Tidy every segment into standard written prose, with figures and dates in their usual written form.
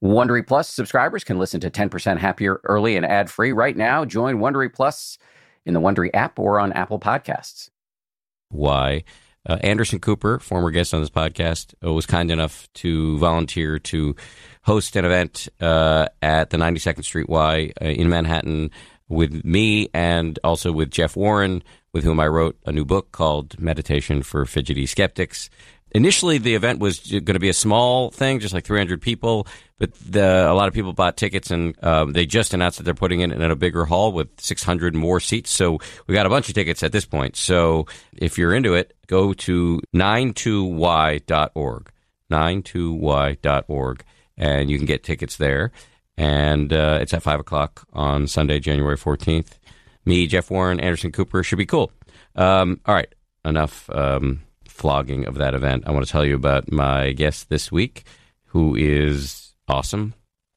Wondery Plus subscribers can listen to 10% Happier early and ad-free right now. Join Wondery Plus in the Wondery app or on Apple Podcasts. Why? Anderson Cooper, former guest on this podcast, was kind enough to volunteer to host an event at the 92nd Street Y in Manhattan with me and also with Jeff Warren, with whom I wrote a new book called Meditation for Fidgety Skeptics. Initially, the event was going to be a small thing, just like 300 people, but a lot of people bought tickets, and they just announced that they're putting it in a bigger hall with 600 more seats. So we got a bunch of tickets at this point. So if you're into it, go to 92y.org, 92y.org, and you can get tickets there. And it's at 5 o'clock on Sunday, January 14th. Me, Jeff Warren, Anderson Cooper. Should be cool. All right, enough flogging of that event. I want to tell you about my guest this week, who is awesome.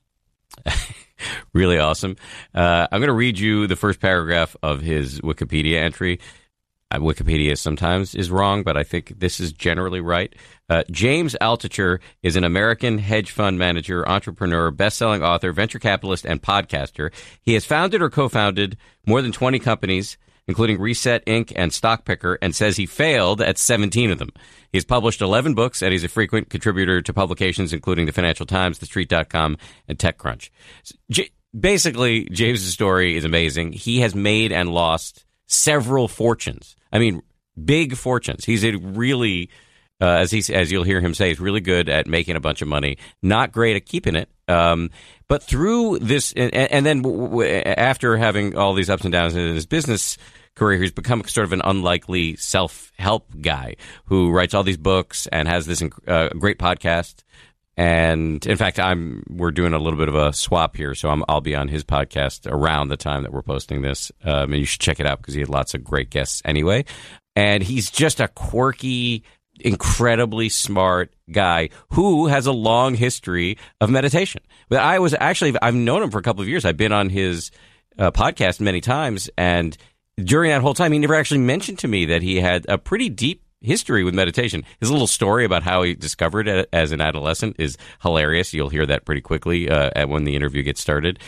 Really awesome. I'm going to read you the first paragraph of his Wikipedia entry. Wikipedia sometimes is wrong, but I think this is generally right. James Altucher is an American hedge fund manager, entrepreneur, best-selling author, venture capitalist, and podcaster. He has founded or co-founded more than 20 companies, including Reset Inc. and Stockpicker, and says he failed at 17 of them. He's published 11 books, and he's a frequent contributor to publications including the Financial Times, TheStreet.com, and TechCrunch. Basically, James's story is amazing. He has made and lost several fortunes. I mean, big fortunes. He's a really, as you'll hear him say, he's really good at making a bunch of money, not great at keeping it. But through this, and then after having all these ups and downs in his business career, he's become sort of an unlikely self-help guy who writes all these books and has this great podcast. And in fact, we're doing a little bit of a swap here, so I'll be on his podcast around the time that we're posting this. And you should check it out because he had lots of great guests anyway. And he's just a quirky, incredibly smart guy who has a long history of meditation. But I've known him for a couple of years. I've been on his podcast many times, and during that whole time, he never actually mentioned to me that he had a pretty deep history with meditation. His little story about how he discovered it as an adolescent is hilarious. You'll hear that pretty quickly when the interview gets started.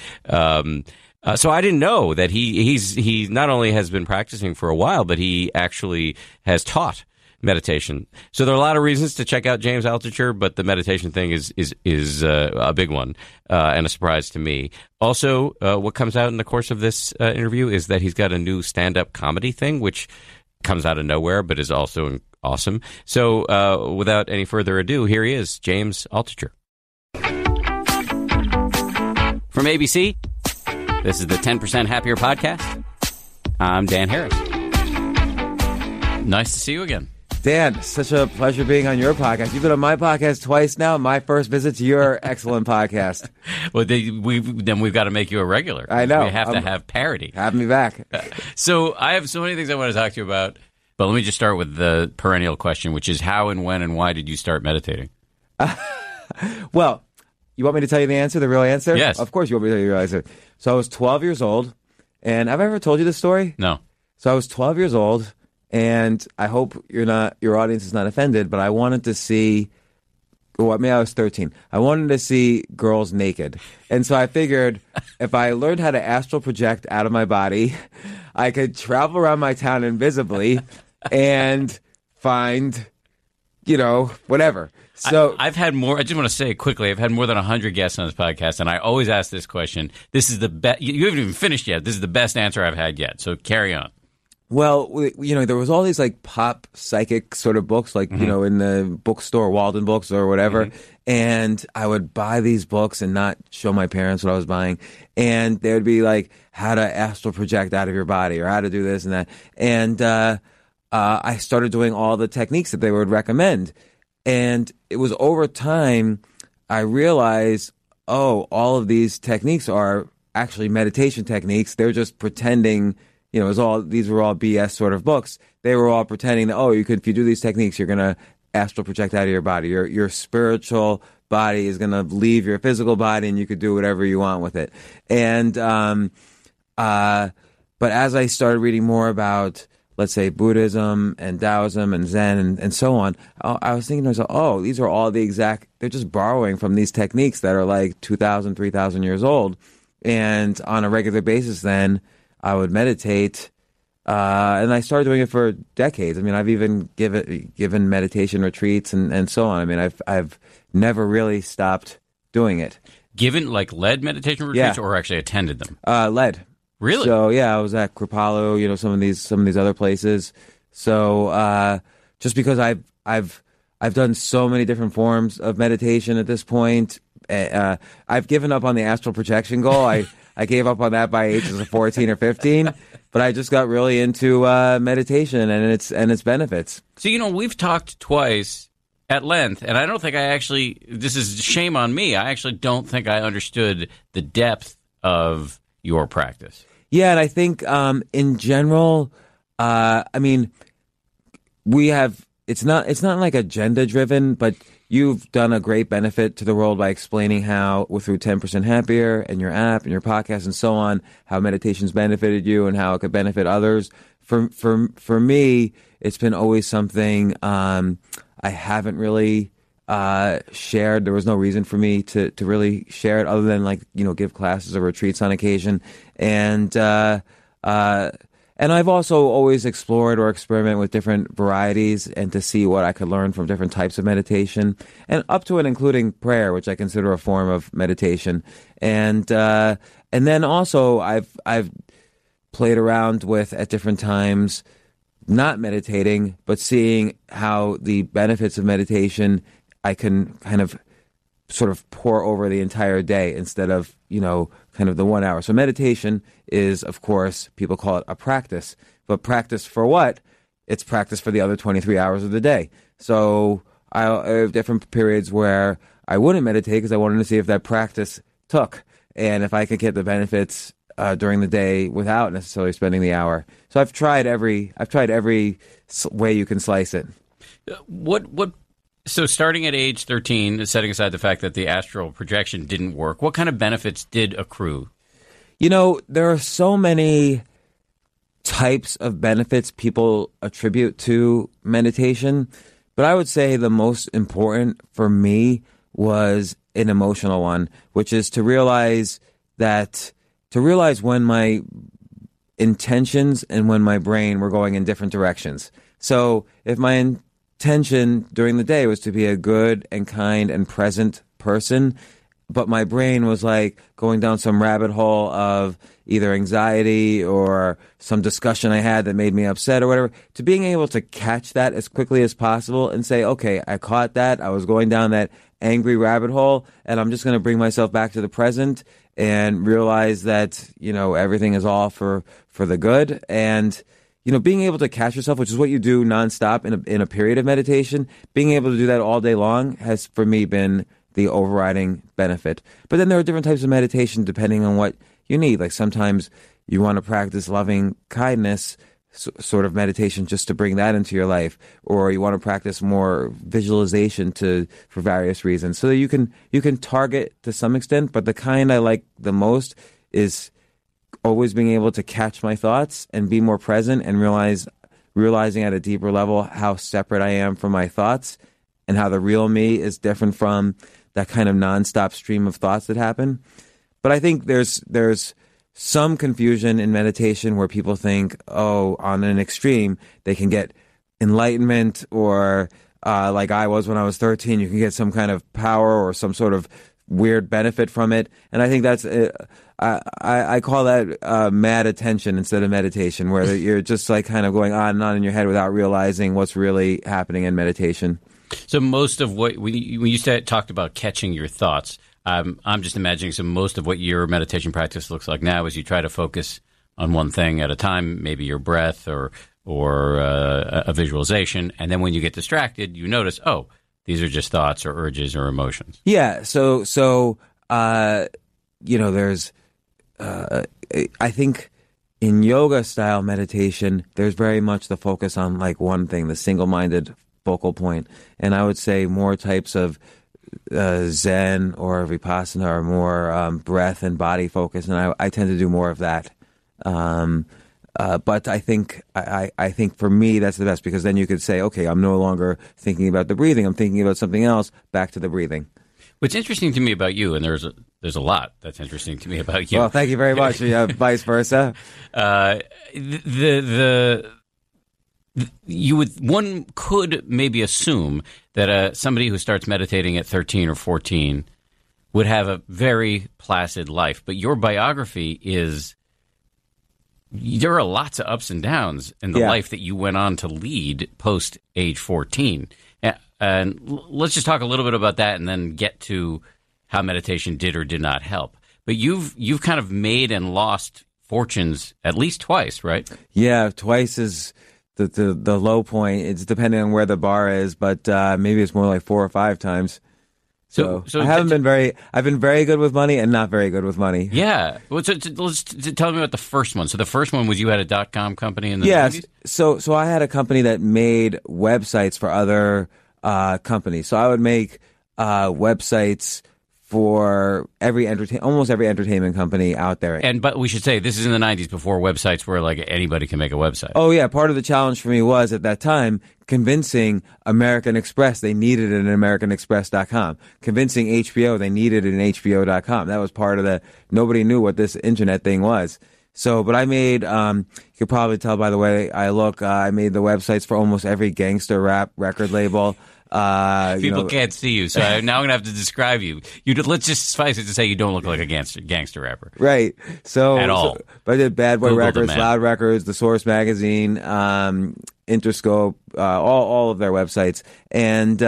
So I didn't know that he not only has been practicing for a while, but he actually has taught meditation. So there are a lot of reasons to check out James Altucher, but the meditation thing is a big one and a surprise to me. Also, what comes out in the course of this interview is that he's got a new stand-up comedy thing, which comes out of nowhere, but is also awesome. So without any further ado, here he is, James Altucher. From ABC, this is the 10% Happier podcast. I'm Dan Harris. Nice to see you again. Dan, such a pleasure being on your podcast. You've been on my podcast twice now. My first visit to your excellent podcast. Well, we've got to make you a regular. I know. We have to have parody. Have me back. So I have so many things I want to talk to you about. But let me just start with the perennial question, which is how and when and why did you start meditating? Well, you want me to tell you the answer, the real answer? Yes. Of course you want me to tell you the real answer. So I was 12 years old, and have I ever told you this story? No. So I was 12 years old, and I hope your audience is not offended, but I wanted to see, maybe I was 13. I wanted to see girls naked. And so I figured if I learned how to astral project out of my body, I could travel around my town invisibly and find, whatever. So I've had more. I just want to say quickly, I've had more than 100 guests on this podcast, and I always ask this question. This is the best. You haven't even finished yet. This is the best answer I've had yet. So carry on. Well, there was all these like pop psychic sort of books, like, in the bookstore, Walden Books or whatever. Mm-hmm. And I would buy these books and not show my parents what I was buying. And they would be like, how to astral project out of your body or how to do this and that. And I started doing all the techniques that they would recommend. And it was over time I realized, all of these techniques are actually meditation techniques. They're just pretending. These were all BS sort of books. They were all pretending that, if you do these techniques, you're going to astral project out of your body. Your spiritual body is going to leave your physical body and you could do whatever you want with it. And, but as I started reading more about let's say, Buddhism and Taoism and Zen and so on, I was thinking to myself, oh, these are all they're just borrowing from these techniques that are like 2,000, 3,000 years old. And on a regular basis, then I would meditate. And I started doing it for decades. I mean, I've even given meditation retreats and so on. I mean, I've never really stopped doing it. Given led meditation retreats, or actually attended them? Led. Really? So yeah, I was at Kripalu, some of these other places. So just because I've done so many different forms of meditation at this point, I've given up on the astral projection goal. I gave up on that by ages of 14 or 15. But I just got really into meditation and its benefits. So, we've talked twice at length, and I don't think this is shame on me. I actually don't think I understood the depth of your practice. Yeah, and I think in general, it's not like agenda driven, but you've done a great benefit to the world by explaining how, through 10% Happier and your app and your podcast and so on, how meditation's benefited you and how it could benefit others. For me, it's been always something I haven't really shared. There was no reason for me to really share it other than give classes or retreats on occasion. And I've also always explored or experimented with different varieties and to see what I could learn from different types of meditation, and up to and including prayer, which I consider a form of meditation. And then also I've played around with at different times, not meditating, but seeing how the benefits of meditation I can kind of sort of pour over the entire day instead of, kind of the 1 hour. So meditation is, of course, people call it a practice. But practice for what? It's practice for the other 23 hours of the day. So I have different periods where I wouldn't meditate because I wanted to see if that practice took and if I could get the benefits during the day without necessarily spending the hour. So I've tried every way you can slice it. So starting at age 13, setting aside the fact that the astral projection didn't work, what kind of benefits did accrue? There are so many types of benefits people attribute to meditation, but I would say the most important for me was an emotional one, which is to realize when my intentions and when my brain were going in different directions. So if my intention during the day was to be a good and kind and present person, but my brain was going down some rabbit hole of either anxiety or some discussion I had that made me upset or whatever, to being able to catch that as quickly as possible and say, okay, I caught that. I was going down that angry rabbit hole and I'm just going to bring myself back to the present and realize that, everything is all for the good. And being able to catch yourself, which is what you do nonstop in a period of meditation, being able to do that all day long has, for me, been the overriding benefit. But then there are different types of meditation depending on what you need. Like sometimes you want to practice loving kindness, sort of meditation, just to bring that into your life, or you want to practice more visualization for various reasons. So that you can target to some extent, but the kind I like the most is always being able to catch my thoughts and be more present and realizing at a deeper level how separate I am from my thoughts and how the real me is different from that kind of nonstop stream of thoughts that happen. But I think there's some confusion in meditation where people think, on an extreme, they can get enlightenment or like I was when I was 13, you can get some kind of power or some sort of weird benefit from it. And I think that's I call that mad attention instead of meditation, where you're just kind of going on and on in your head without realizing what's really happening in meditation. So most of when you talked about catching your thoughts, I'm just imagining, so most of what your meditation practice looks like now is you try to focus on one thing at a time, maybe your breath or a visualization, and then when you get distracted, you notice, these are just thoughts or urges or emotions. Yeah. So there's I think in yoga style meditation, there's very much the focus on one thing, the single-minded focal point. And I would say more types of Zen or Vipassana are more breath and body focus, and I tend to do more of that. But I think I think for me that's the best, because then you could say, okay, I'm no longer thinking about the breathing. I'm thinking about something else. Back to the breathing. What's interesting to me about you, and there's a lot that's interesting to me about you. Well, thank you very much. Vice versa. One could maybe assume that somebody who starts meditating at 13 or 14 would have a very placid life, but your biography is. There are lots of ups and downs in the life that you went on to lead post age 14. And let's just talk a little bit about that and then get to how meditation did or did not help. But you've kind of made and lost fortunes at least twice, right? Yeah, twice is the low point. It's depending on where the bar is, but maybe it's more like 4 or 5 times. So I've been very good with money and not very good with money. Yeah. Well, let's tell me about the first one. So the first one was you had a .com company in the 90s? So I had a company that made websites for other companies. So I would make websites for almost every entertainment company out there. But we should say this is in the 90s, before websites where like anybody can make a website. Oh yeah, part of the challenge for me was at that time convincing American Express they needed an AmericanExpress.com, convincing HBO they needed an HBO.com. That was part of nobody knew what this internet thing was. So, but I made, you could probably tell by the way I look, I made the websites for almost every gangster rap record label. People can't see you, so now I'm going to have to describe you. Let's just suffice it to say you don't look like a gangster rapper. Right. So, at all. But I did Bad Boy Google Records, Loud Records, The Source Magazine, Interscope, all of their websites. And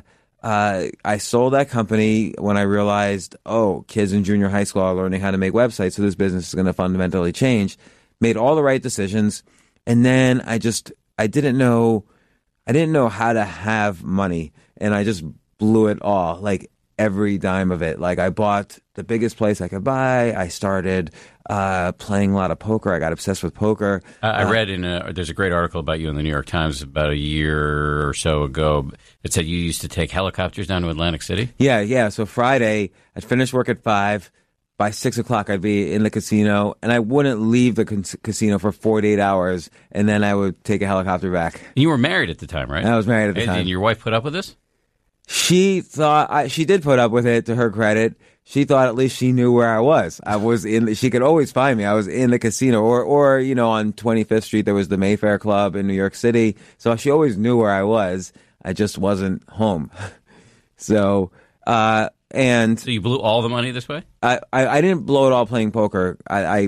I sold that company when I realized, kids in junior high school are learning how to make websites, so this business is going to fundamentally change. Made all the right decisions, and then I didn't know how to have money, and I just blew it all, like every dime of it. Like I bought the biggest place I could buy. I started playing a lot of poker. I got obsessed with poker. I read there's a great article about you in the New York Times about a year or so ago. It said you used to take helicopters down to Atlantic City. Yeah. So Friday, I'd finish work at 5. By 6 o'clock, I'd be in the casino, and I wouldn't leave the casino for 48 hours, and then I would take a helicopter back. You were married at the time, right? I was married at the time. And your wife put up with this? She thought she did put up with it, to her credit. She thought at least she knew where I was. She could always find me. I was in the casino, or on 25th Street, there was the Mayfair Club in New York City. So she always knew where I was. I just wasn't home. So you blew all the money this way? I didn't blow it all playing poker. I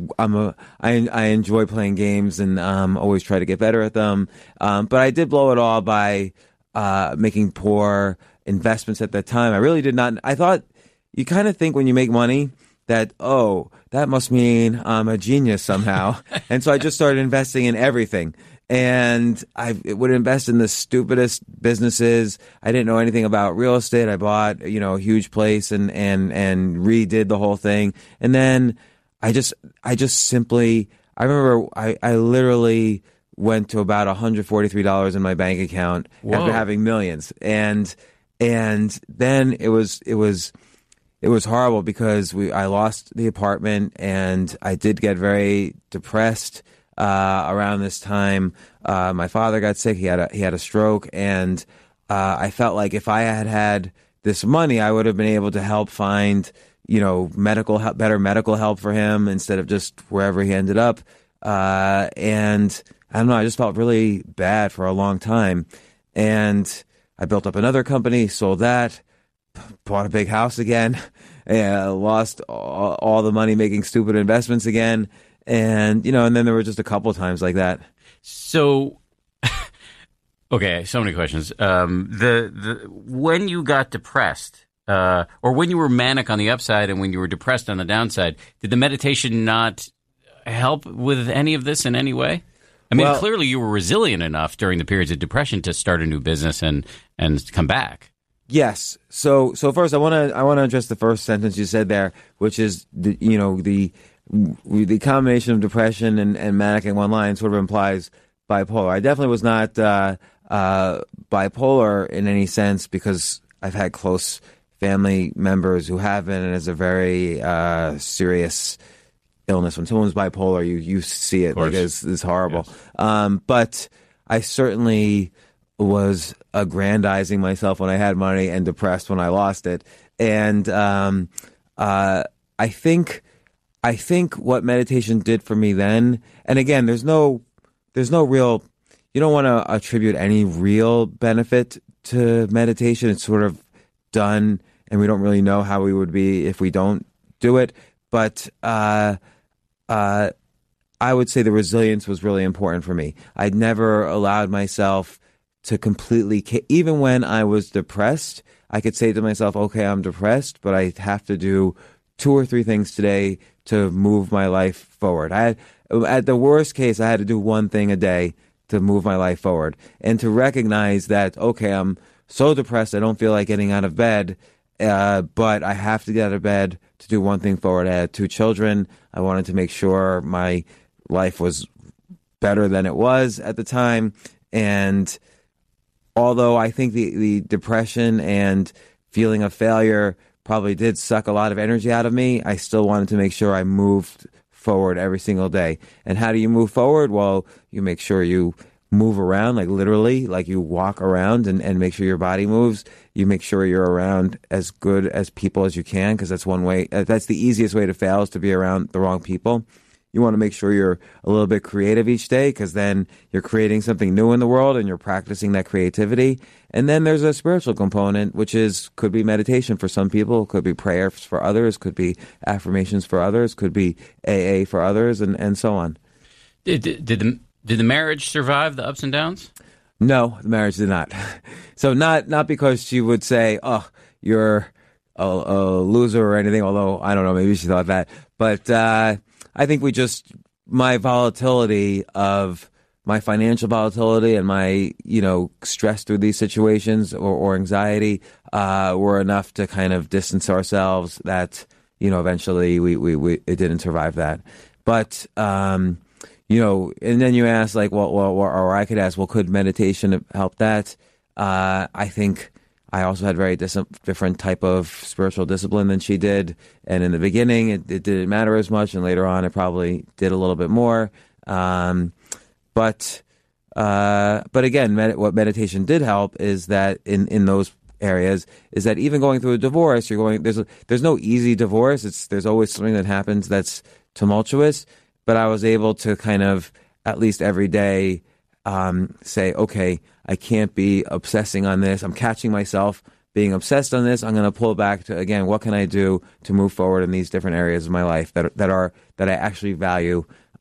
enjoy playing games and always try to get better at them. But I did blow it all by making poor investments at that time. I really did not. I thought, you kind of think when you make money that, that must mean I'm a genius somehow. And so I just started investing in everything. And I would invest in the stupidest businesses. I didn't know anything about real estate. I bought, a huge place and redid the whole thing. And then I remember I literally went to about $143 in my bank account after having millions. And then it was horrible because I lost the apartment, and I did get very depressed. Around this time, my father got sick. He had a stroke, and I felt like if I had this money, I would have been able to help find, better medical help for him instead of just wherever he ended up. And I don't know, I just felt really bad for a long time. And I built up another company, sold that, bought a big house again, and lost all the money making stupid investments again. And, and then there were just a couple of times like that. So, okay, so many questions. When you got depressed, or when you were manic on the upside and when you were depressed on the downside, did the meditation not help with any of this in any way? I mean, clearly you were resilient enough during the periods of depression to start a new business and come back. Yes. So first, I want to address the first sentence you said there, which is the combination of depression and manic in one line sort of implies bipolar. I definitely was not bipolar in any sense, because I've had close family members who have been, and it's a very serious illness. When someone's bipolar, you see it like it's horrible. Yes. But I certainly was aggrandizing myself when I had money and depressed when I lost it. And I think what meditation did for me then, and again, there's no real, you don't want to attribute any real benefit to meditation. It's sort of done, and we don't really know how we would be if we don't do it. But I would say the resilience was really important for me. I'd never allowed myself to completely, even when I was depressed, I could say to myself, okay, I'm depressed, but I have to do 2 or 3 things today to move my life forward. At the worst case, I had to do 1 thing a day to move my life forward, and to recognize that, okay, I'm so depressed, I don't feel like getting out of bed, but I have to get out of bed to do 1 thing forward. I had 2 children. I wanted to make sure my life was better than it was at the time. And although I think the depression and feeling of failure probably did suck a lot of energy out of me, I still wanted to make sure I moved forward every single day. And how do you move forward? Well, you make sure you move around, like literally, like you walk around and make sure your body moves. You make sure you're around as good as people as you can, because that's one way. That's the easiest way to fail, is to be around the wrong people. You want to make sure you're a little bit creative each day, because then you're creating something new in the world and you're practicing that creativity. And then there's a spiritual component, which could be meditation for some people, could be prayers for others, could be affirmations for others, could be AA for others, and so on. Did the marriage survive the ups and downs? No, the marriage did not. So not because she would say, oh, you're a loser or anything, although I don't know, maybe she thought that. But I think my volatility of my financial volatility and my, stress through these situations or anxiety were enough to kind of distance ourselves that, eventually we it didn't survive that. But, and then you ask like, well, or I could ask, well, could meditation help that? I think I also had very different type of spiritual discipline than she did. And in the beginning, it didn't matter as much. And later on, it probably did a little bit more. But again, what meditation did help is that in those areas is that even going through a divorce, there's no easy divorce. There's always something that happens that's tumultuous. But I was able to kind of, at least every day, say, okay, I can't be obsessing on this. I'm catching myself being obsessed on this. I'm going to pull back to, again, what can I do to move forward in these different areas of my life that I actually value,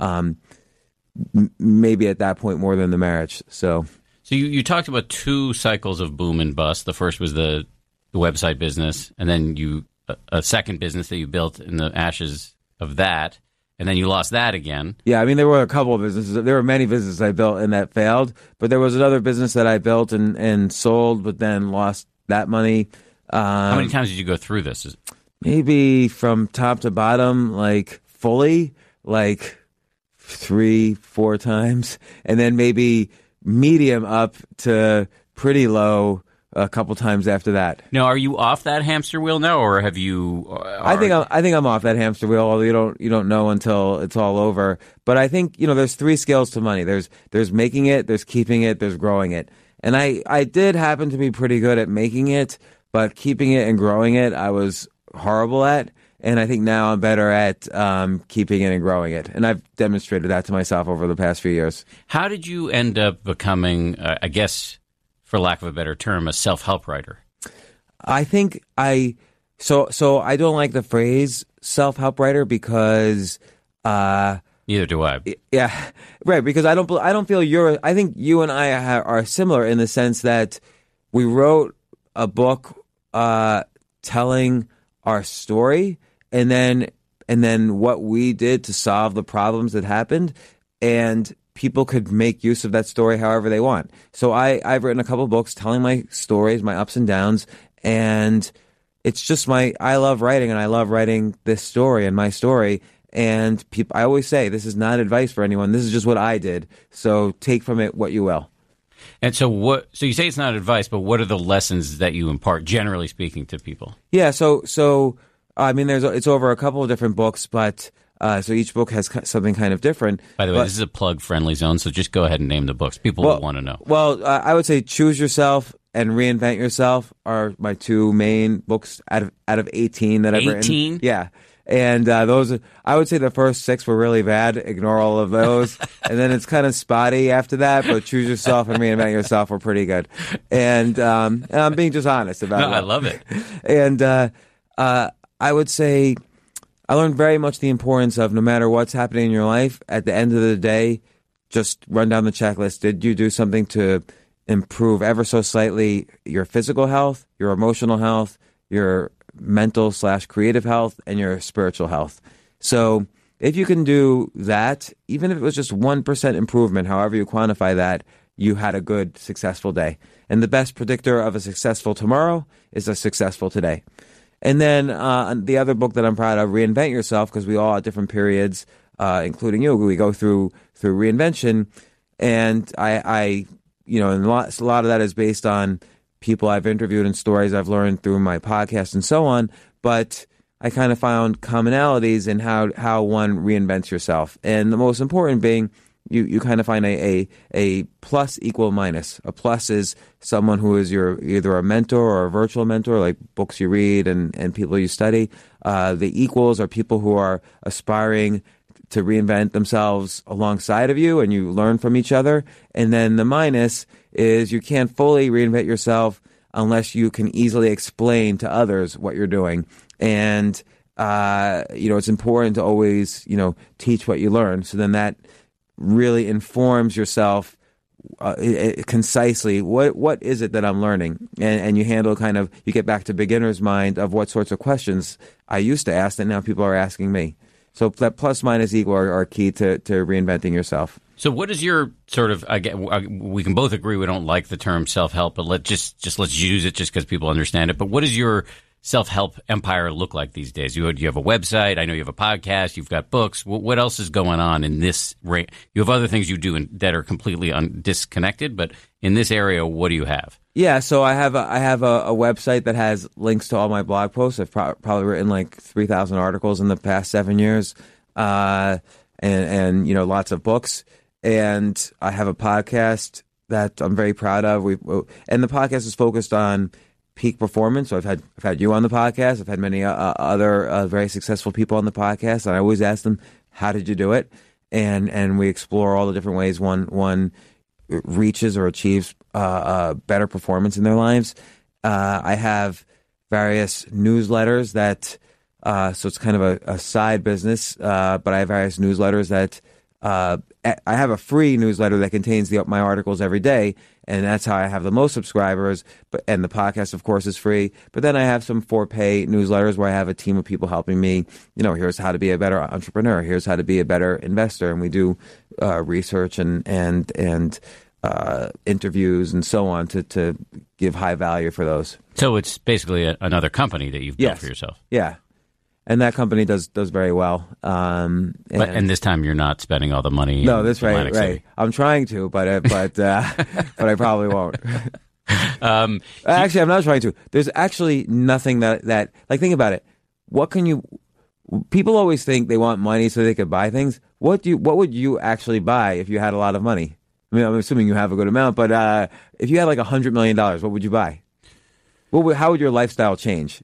maybe at that point more than the marriage. So you talked about 2 cycles of boom and bust. The first was the website business, and then a second business that you built in the ashes of that. And then you lost that again. Yeah, I mean, there were a couple of businesses. There were many businesses I built and that failed. But there was another business that I built and sold, but then lost that money. How many times did you go through this? Maybe from top to bottom, like fully, like 3-4 times. And then maybe medium up to pretty low a couple times after that. Now, are you off that hamster wheel now, or have you? I think I'm off that hamster wheel. Although you don't know until it's all over. But I think there's 3 scales to money. There's making it, there's keeping it, there's growing it. And I did happen to be pretty good at making it, but keeping it and growing it, I was horrible at. And I think now I'm better at keeping it and growing it. And I've demonstrated that to myself over the past few years. How did you end up becoming, I guess, for lack of a better term, a self-help writer? I think so I don't like the phrase self-help writer because neither do I. Yeah, right. Because I don't feel I think you and I are similar in the sense that we wrote a book telling our story, and then what we did to solve the problems that happened, and people could make use of that story however they want. So I've written a couple of books telling my stories, my ups and downs, and it's just I love writing, and I love writing this story and my story. And I always say, this is not advice for anyone. This is just what I did. So take from it what you will. And so you say it's not advice, but what are the lessons that you impart, generally speaking, to people? Yeah. So I mean, it's over a couple of different books, but So each book has something kind of different. By the way, this is a plug-friendly zone, so just go ahead and name the books. People will want to know. Well, I would say Choose Yourself and Reinvent Yourself are my two main books out of 18 that I've written. 18? Yeah. And those, I would say the first 6 were really bad. Ignore all of those. And then it's kind of spotty after that, but Choose Yourself and Reinvent Yourself were pretty good. And I'm being just honest about it. No, I love it. And I would say I learned very much the importance of no matter what's happening in your life, at the end of the day, just run down the checklist. Did you do something to improve ever so slightly your physical health, your emotional health, your mental/creative health, and your spiritual health? So if you can do that, even if it was just 1% improvement, however you quantify that, you had a good, successful day. And the best predictor of a successful tomorrow is a successful today. And then the other book that I'm proud of, Reinvent Yourself, because we all at different periods, including you, we go through reinvention. And I and a lot of that is based on people I've interviewed and stories I've learned through my podcast and so on. But I kind of found commonalities in how one reinvents yourself. And the most important being, you kind of find a plus equal minus. A plus is someone who is your either a mentor or a virtual mentor, like books you read and people you study. The equals are people who are aspiring to reinvent themselves alongside of you, and you learn from each other. And then the minus is you can't fully reinvent yourself unless you can easily explain to others what you're doing. And it's important to always teach what you learn. So then that really informs yourself concisely. What is it that I'm learning? And you handle you get back to beginner's mind of what sorts of questions I used to ask that now people are asking me. So that plus minus equal are key to reinventing yourself. So what is your sort of, we can both agree we don't like the term self-help, but let's use it just because people understand it. But what does your self-help empire look like these days? You have a website. I know you have a podcast. You've got books. What else is going on in this? You have other things you do that are completely disconnected, but in this area, what do you have? Yeah, so I have a website that has links to all my blog posts. I've probably written like 3,000 articles in the past 7 years, and lots of books. And I have a podcast that I'm very proud of. And the podcast is focused on peak performance. So I've had you on the podcast. I've had many other very successful people on the podcast, and I always ask them, "How did you do it?" And we explore all the different ways one reaches or achieves better performance in their lives. I have various newsletters that so it's kind of a side business, but I have various newsletters that I have a free newsletter that contains my articles every day, and that's how I have the most subscribers. And the podcast, of course, is free. But then I have some for-pay newsletters where I have a team of people helping me. Here's how to be a better entrepreneur. Here's how to be a better investor. And we do research and interviews and so on to give high value for those. So it's basically another company that you've built for yourself. Yeah. And that company does very well. And this time you're not spending all the money. No, that's right. Right. I'm trying to, but I probably won't. Actually, I'm not trying to. There's actually nothing that think about it. What can you? People always think they want money so they could buy things. What would you actually buy if you had a lot of money? I mean, I'm assuming you have a good amount, but if you had like $100 million, what would you buy? How would your lifestyle change?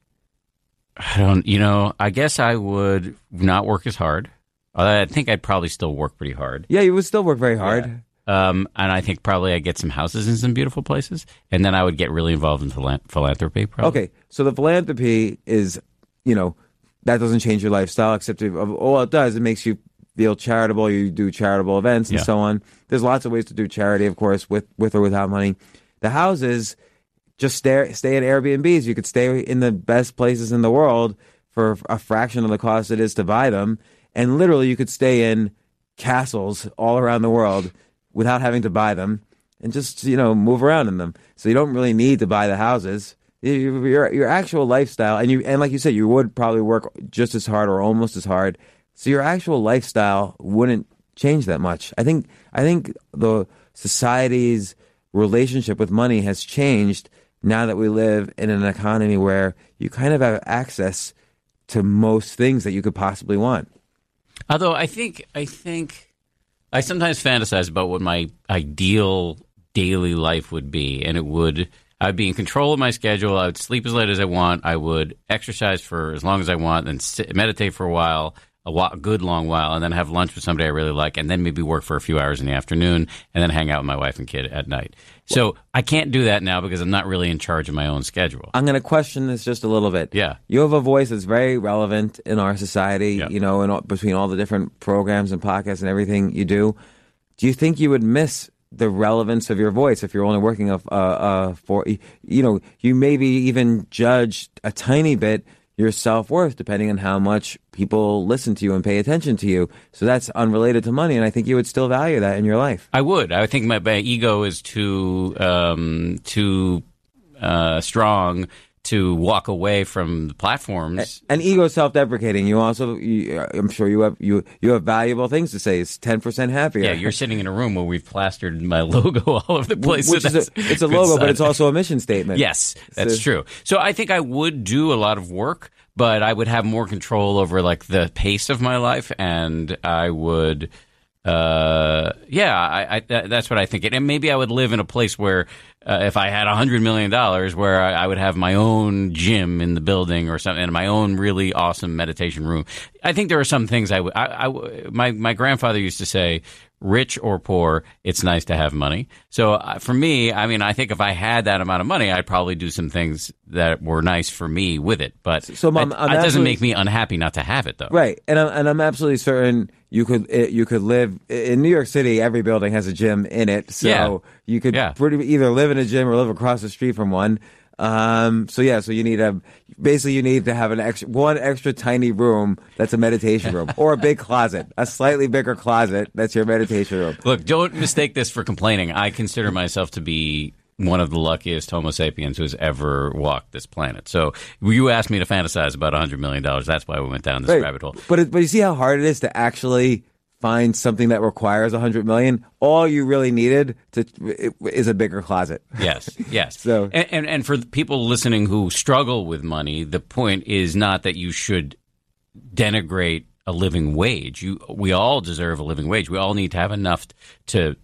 I guess I would not work as hard. I think I'd probably still work pretty hard. Yeah, you would still work very hard. Yeah. And I think probably I'd get some houses in some beautiful places. And then I would get really involved in philanthropy, probably. Okay, so the philanthropy is, that doesn't change your lifestyle, except all it does, it makes you feel charitable. You do charitable events and so on. There's lots of ways to do charity, of course, with or without money. The houses, just stay at Airbnbs. You could stay in the best places in the world for a fraction of the cost it is to buy them. And literally, you could stay in castles all around the world without having to buy them and just, move around in them. So you don't really need to buy the houses. Your actual lifestyle, and like you said, you would probably work just as hard or almost as hard. So your actual lifestyle wouldn't change that much. I think the society's relationship with money has changed now that we live in an economy where you kind of have access to most things that you could possibly want. Although I think I sometimes fantasize about what my ideal daily life would be, and I'd be in control of my schedule. I would sleep as late as I want. I would exercise for as long as I want, then meditate for a while, a good long while, and then have lunch with somebody I really like, and then maybe work for a few hours in the afternoon, and then hang out with my wife and kid at night. So I can't do that now because I'm not really in charge of my own schedule. I'm going to question this just a little bit. Yeah. You have a voice that's very relevant in our society, Yeah. you know, and between all the different programs and podcasts and everything you do. Do you think you would miss the relevance of your voice if you're only working for, you know, you maybe even judge a tiny bit your self-worth depending on how much people listen to you and pay attention to you. So that's unrelated to money, and I think you would still value that in your life. I would. I think my ego is too strong to walk away from the platforms. And ego is self-deprecating. I'm sure you have valuable things to say. It's 10% happier. Yeah, you're sitting in a room where we've plastered my logo all over the place. Which so it's a logo, but it's also a mission statement. Yes, that's true. So I think I would do a lot of work, but I would have more control over like the pace of my life, and I would. That's what I think. And maybe I would live in a place where, if I had $100 million, where I would have my own gym in the building or something, and my own really awesome meditation room. I think there are some things my grandfather used to say, rich or poor, it's nice to have money. So for me, I mean, I think if I had that amount of money, I'd probably do some things that were nice for me with it. But so it doesn't make me unhappy not to have it, though. Right, and I'm absolutely certain you could live in New York City. Every building has a gym in it, so you could either live in a gym or live across the street from one. So you need to have one extra tiny room that's a meditation room, or a big closet, a slightly bigger closet that's your meditation room. Look, don't mistake this for complaining. I consider myself to be one of the luckiest Homo sapiens who's ever walked this planet. So you asked me to fantasize about $100 million. That's why we went down this rabbit hole. But you see how hard it is to actually find something that requires $100 million. All you really needed is a bigger closet. Yes. So and for people listening who struggle with money, the point is not that you should denigrate a living wage. We all deserve a living wage. We all need to have enough to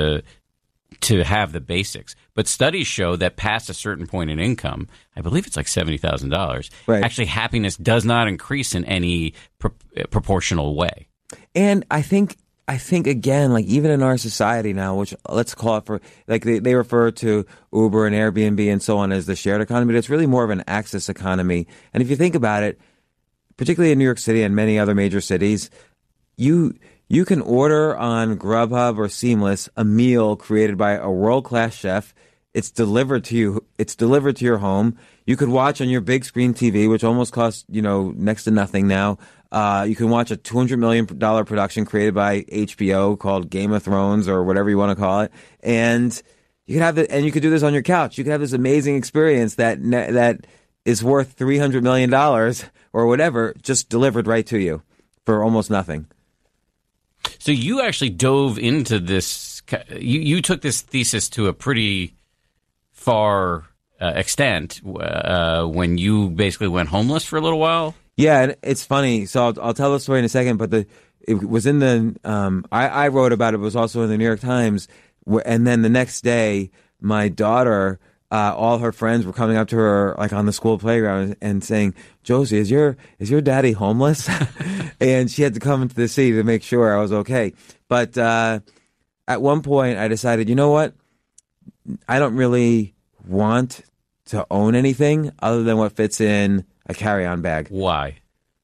have the basics. But studies show that past a certain point in income, I believe it's like $70,000, actually happiness does not increase in any proportional way. And I think again, like even in our society now, which let's call it for like they refer to Uber and Airbnb and so on as the shared economy, but it's really more of an access economy. And if you think about it, particularly in New York City and many other major cities, you can order on Grubhub or Seamless a meal created by a world-class chef. It's delivered to you. It's delivered to your home. You could watch on your big screen TV, which almost costs, next to nothing now. You can watch a $200 million production created by HBO called Game of Thrones or whatever you want to call it. And you could do this on your couch. You could have this amazing experience that is worth $300 million or whatever, just delivered right to you for almost nothing. So you actually dove into this. You took this thesis to a pretty far extent when you basically went homeless for a little while. Yeah, and it's funny. So I'll tell the story in a second. But it was in the I wrote about it. It was also in the New York Times. And then the next day, my daughter, all her friends were coming up to her like on the school playground and saying, "Josie, is your daddy homeless?" And she had to come into the city to make sure I was okay. But at one point, I decided, you know what? I don't really want to own anything other than what fits in a carry-on bag. Why?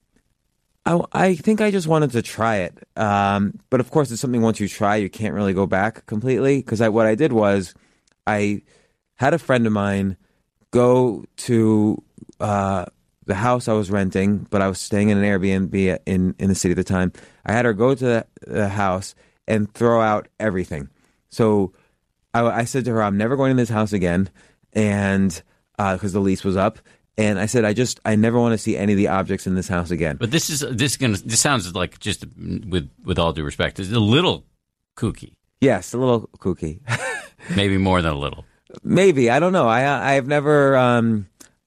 I think I just wanted to try it. But of course, it's something once you try, you can't really go back completely. Because what I did was I had a friend of mine go to the house I was renting, but I was staying in an Airbnb in the city at the time. I had her go to the house and throw out everything. So I said to her, I'm never going in this house again, and because the lease was up. And I said, I never want to see any of the objects in this house again. But this sounds like, just with all due respect, it's a little kooky. Yes, a little kooky. Maybe more than a little. Maybe, I don't know. I've never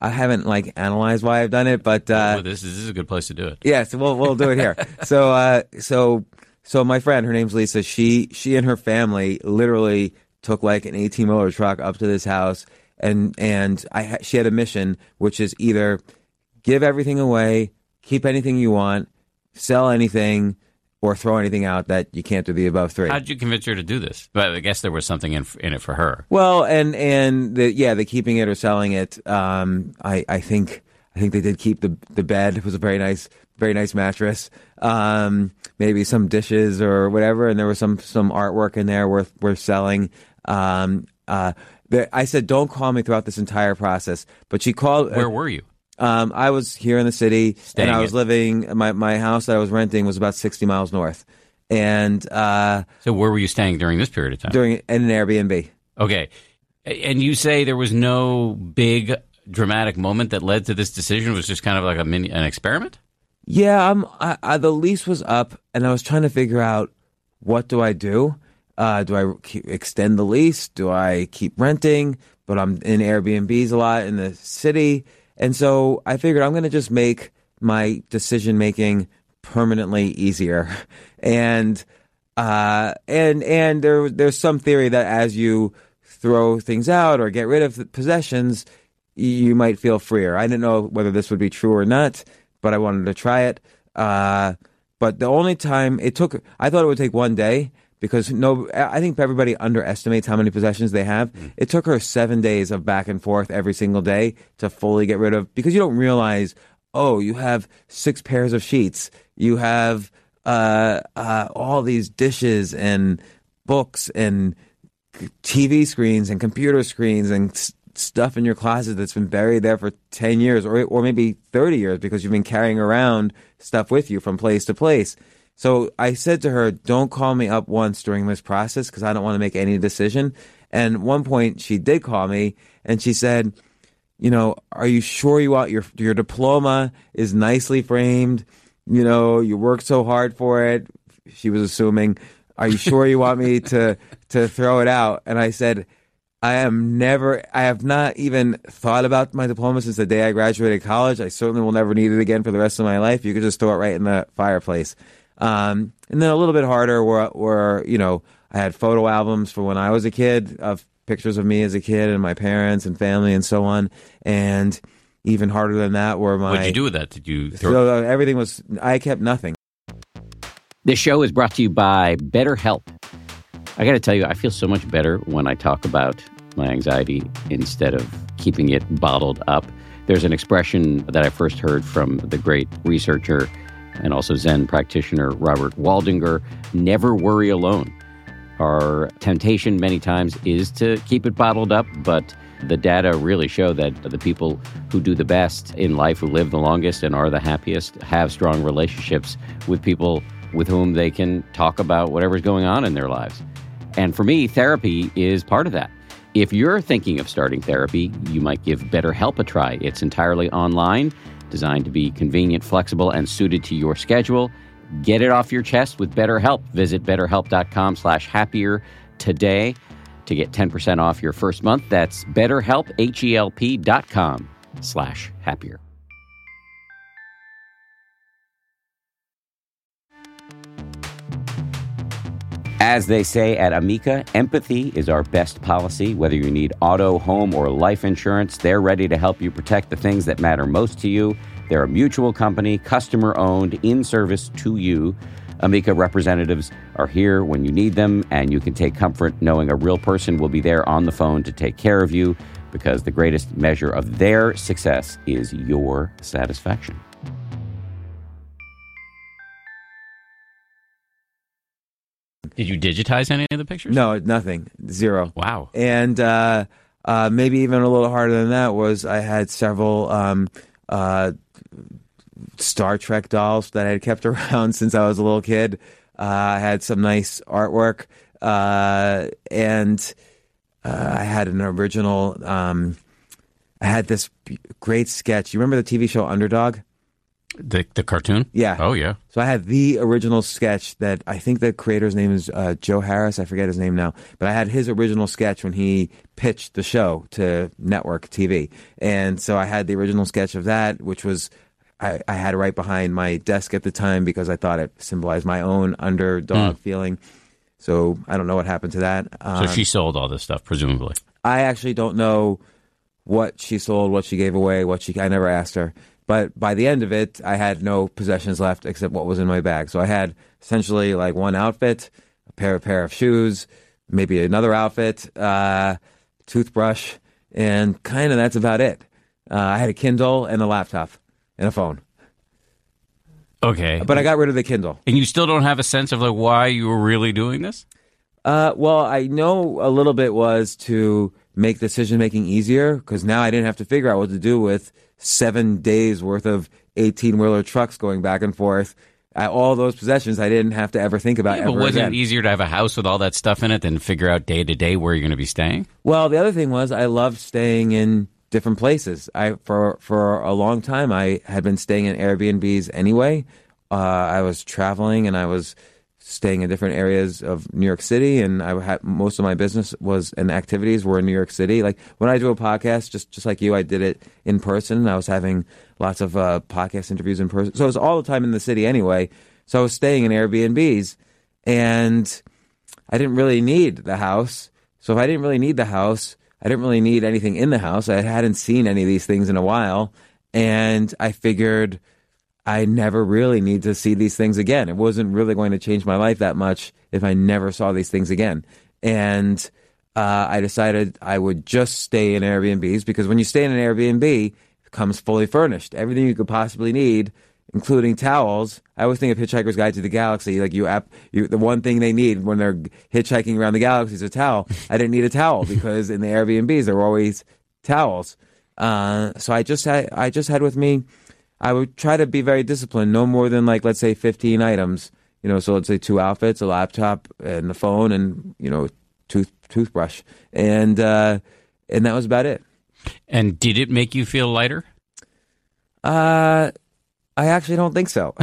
I haven't like analyzed why I've done it, but this is a good place to do it. yeah, so we'll do it here. So my friend, her name's Lisa. She and her family literally took like an 18-wheeler truck up to this house, and she had a mission, which is either give everything away, keep anything you want, sell anything, or throw anything out that you can't do the above three. How did you convince her to do this? But I guess there was something in it for her. Well, and the keeping it or selling it. I think they did keep the bed. It was a very nice mattress. Maybe some dishes or whatever, and there was some artwork in there worth selling. I said, don't call me throughout this entire process, but she called. Where were you? I was here in the city, Staying and I was living. My house that I was renting was about 60 miles north, and so where were you staying during this period of time? in an Airbnb. Okay, and you say there was no big dramatic moment that led to this decision? It was just kind of like an experiment? Yeah, the lease was up, and I was trying to figure out what do I do. Do I extend the lease? Do I keep renting? But I'm in Airbnbs a lot in the city. And so I figured I'm going to just make my decision making permanently easier. And there's some theory that as you throw things out or get rid of possessions, you might feel freer. I didn't know whether this would be true or not, but I wanted to try it. But the only time I thought it would take one day, because I think everybody underestimates how many possessions they have. It took her 7 days of back and forth every single day to fully get rid of, because you don't realize, you have 6 pairs of sheets. You have all these dishes and books and TV screens and computer screens and stuff in your closet that's been buried there for 10 years or maybe 30 years because you've been carrying around stuff with you from place to place. So I said to her, don't call me up once during this process because I don't want to make any decision. And at one point she did call me and she said, are you sure you want your diploma is nicely framed? You worked so hard for it. She was assuming, are you sure you want me to throw it out? And I said, I have not even thought about my diploma since the day I graduated college. I certainly will never need it again for the rest of my life. You could just throw it right in the fireplace. And then a little bit harder were I had photo albums for when I was a kid of pictures of me as a kid and my parents and family and so on. And even harder than that were my... What did you do with that? Did you throw... So everything was... I kept nothing. This show is brought to you by BetterHelp. I got to tell you, I feel so much better when I talk about my anxiety instead of keeping it bottled up. There's an expression that I first heard from the great researcher and also Zen practitioner Robert Waldinger: never worry alone. Our temptation many times is to keep it bottled up, but the data really show that the people who do the best in life, who live the longest and are the happiest, have strong relationships with people with whom they can talk about whatever's going on in their lives. And for me, therapy is part of that. If you're thinking of starting therapy, you might give BetterHelp a try. It's entirely online, designed to be convenient, flexible, and suited to your schedule. Get it off your chest with BetterHelp. Visit BetterHelp.com/happier today to get 10% off your first month. That's BetterHelp, HELP.com/happier. As they say at Amica, empathy is our best policy. Whether you need auto, home, or life insurance, they're ready to help you protect the things that matter most to you. They're a mutual company, customer-owned, in service to you. Amica representatives are here when you need them, and you can take comfort knowing a real person will be there on the phone to take care of you, because the greatest measure of their success is your satisfaction. Did you digitize any of the pictures? No, nothing. Zero. Wow. And maybe even a little harder than that was I had several Star Trek dolls that I had kept around since I was a little kid. I had some nice artwork, and I had an original. I had this great sketch. You remember the TV show Underdog? The cartoon? Yeah. Oh, yeah. So I had the original sketch that I think the creator's name is Joe Harris. I forget his name now. But I had his original sketch when he pitched the show to network TV. And so I had the original sketch of that, which was, I had it right behind my desk at the time because I thought it symbolized my own underdog feeling. So I don't know what happened to that. So she sold all this stuff, presumably. I actually don't know what she sold, what she gave away, I never asked her. But by the end of it, I had no possessions left except what was in my bag. So I had essentially like one outfit, a pair of shoes, maybe another outfit, toothbrush, and kind of that's about it. I had a Kindle and a laptop and a phone. Okay. But I got rid of the Kindle. And you still don't have a sense of like why you were really doing this? Well, I know a little bit was to make decision-making easier because now I didn't have to figure out what to do with 7 days worth of 18-wheeler trucks going back and forth. All those possessions I didn't have to ever think about ever But wasn't again. it easier to have a house with all that stuff in it than figure out day to day where you're going to be staying? Well, the other thing was I loved staying in different places. For a long time, I had been staying in Airbnbs anyway. I was traveling and I was staying in different areas of New York City, and I had most of my business and activities were in New York City. Like when I do a podcast, just like you, I did it in person. I was having lots of podcast interviews in person, so it was all the time in the city anyway. So I was staying in Airbnbs, and I didn't really need the house. So if I didn't really need the house, I didn't really need anything in the house. I hadn't seen any of these things in a while, and I figured I never really need to see these things again. It wasn't really going to change my life that much if I never saw these things again. And I decided I would just stay in Airbnbs because when you stay in an Airbnb, it comes fully furnished. Everything you could possibly need, including towels. I always think of Hitchhiker's Guide to the Galaxy. Like the one thing they need when they're hitchhiking around the galaxy is a towel. I didn't need a towel because in the Airbnbs there were always towels. So I just had with me. I would try to be very disciplined, no more than like, let's say 15 items, so let's say 2 outfits, a laptop and the phone and, toothbrush. And that was about it. And did it make you feel lighter? I actually don't think so.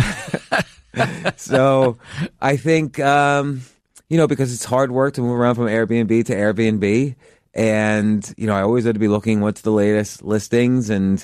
So I think, because it's hard work to move around from Airbnb to Airbnb. And, I always had to be looking what's the latest listings and,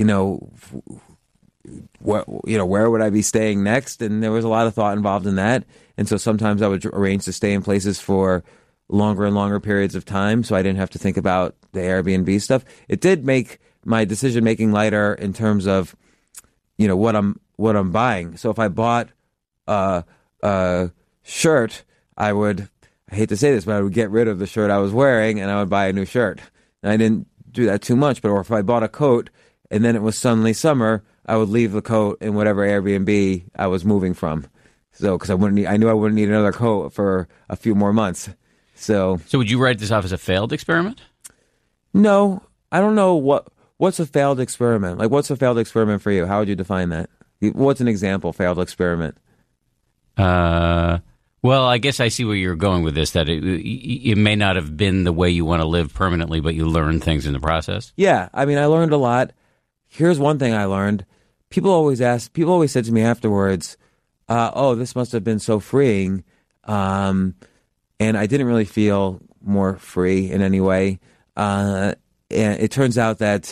where would I be staying next? And there was a lot of thought involved in that. And so sometimes I would arrange to stay in places for longer and longer periods of time, so I didn't have to think about the Airbnb stuff. It did make my decision making lighter in terms of, what I'm buying. So if I bought a shirt, I hate to say this, but I would get rid of the shirt I was wearing and I would buy a new shirt. And I didn't do that too much, but or if I bought a coat and then it was suddenly summer, I would leave the coat in whatever Airbnb I was moving from. So, because I knew I wouldn't need another coat for a few more months. So would you write this off as a failed experiment? No, I don't know what's a failed experiment. Like, what's a failed experiment for you? How would you define that? What's an example failed experiment? Well, I guess I see where you're going with this. That it may not have been the way you want to live permanently, but you learn things in the process. Yeah, I learned a lot. Here's one thing I learned. People always said to me afterwards, this must have been so freeing. And I didn't really feel more free in any way. And it turns out that,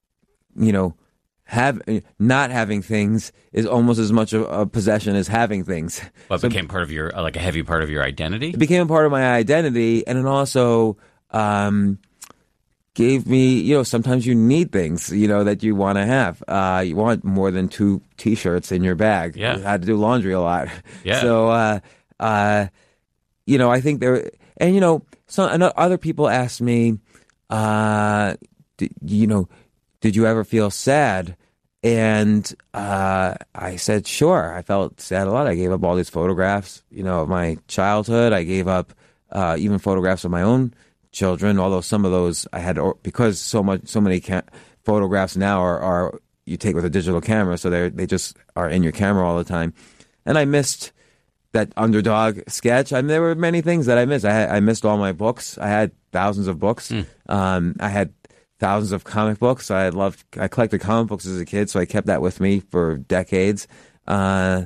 not having things is almost as much a possession as having things. Well, it became part of your, like a heavy part of your identity? It became a part of my identity, and it also gave me, sometimes you need things, that you want to have. You want more than 2 T-shirts in your bag. Yeah. You had to do laundry a lot. Yeah. So, I think other people asked me, did you ever feel sad? And I said, sure. I felt sad a lot. I gave up all these photographs, of my childhood. I gave up even photographs of my own children, although some of those I had, because so many photographs now are you take with a digital camera, so they just are in your camera all the time. And I missed that underdog sketch. There were many things that I missed. I missed all my books. I had thousands of books. I had thousands of comic books. I collected comic books as a kid, so I kept that with me for decades. But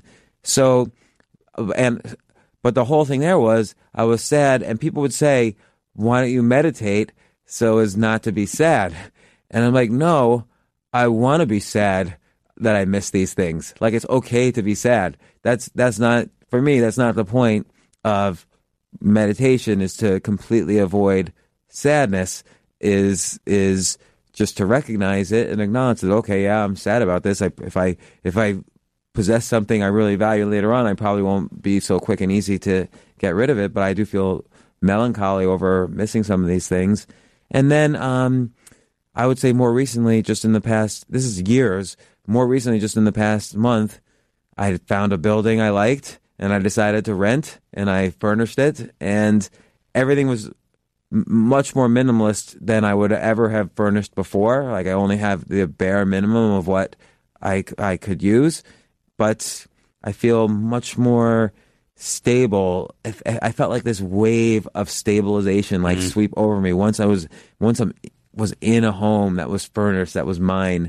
the whole thing there was I was sad, and people would say, "Why don't you meditate so as not to be sad?" And I'm like, "No, I want to be sad that I miss these things. Like, it's okay to be sad. That's not, for me, that's not the point of meditation, is to completely avoid sadness, is just to recognize it and acknowledge that, okay, yeah, I'm sad about this. If I possess something I really value later on, I probably won't be so quick and easy to get rid of it, but I do feel melancholy over missing some of these things." And then I would say more recently, just in the past, this is years, more recently, just in the past month, I found a building I liked, and I decided to rent, and I furnished it, and everything was much more minimalist than I would ever have furnished before. Like, I only have the bare minimum of what I could use, but I feel much more stable. I felt like this wave of stabilization sweep over me once I was in a home that was furnished, that was mine.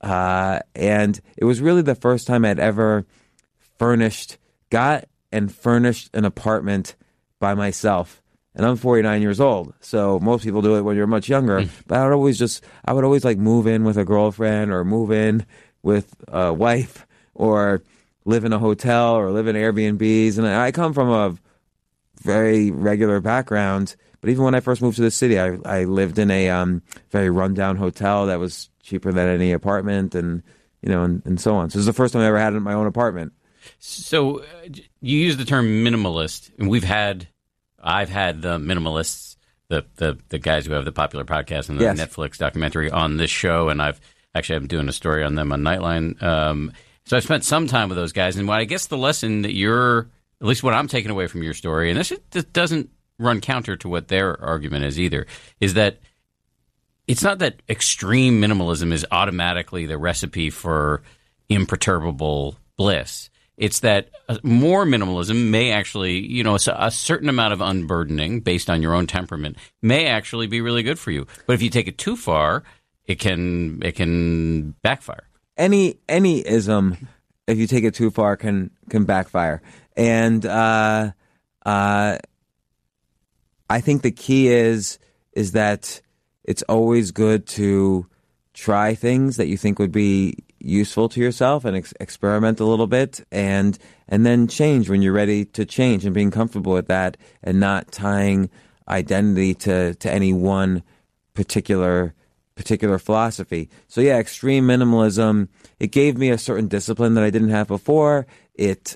And it was really the first time I'd ever got and furnished an apartment by myself. And I'm 49 years old, so most people do it when you're much younger. But I would always like move in with a girlfriend, or move in with a wife, or live in a hotel, or live in Airbnbs. And I come from a very regular background. But even when I first moved to the city, I lived in a very rundown hotel that was cheaper than any apartment, and and so on. So this is the first time I ever had my own apartment. So you use the term minimalist, and I've had the minimalists, the guys who have the popular podcast and the Netflix documentary on this show, and I'm doing a story on them on Nightline. So I've spent some time with those guys, and I guess the lesson that at least what I'm taking away from your story, and this doesn't run counter to what their argument is either, is that it's not that extreme minimalism is automatically the recipe for imperturbable bliss. It's that more minimalism may actually, a certain amount of unburdening based on your own temperament may actually be really good for you. But if you take it too far, it can backfire. Any ism, if you take it too far, can backfire. And I think the key is that it's always good to try things that you think would be useful to yourself, and experiment a little bit, and then change when you're ready to change, and being comfortable with that, and not tying identity to any one particular philosophy. So yeah, extreme minimalism, it gave me a certain discipline that I didn't have before. It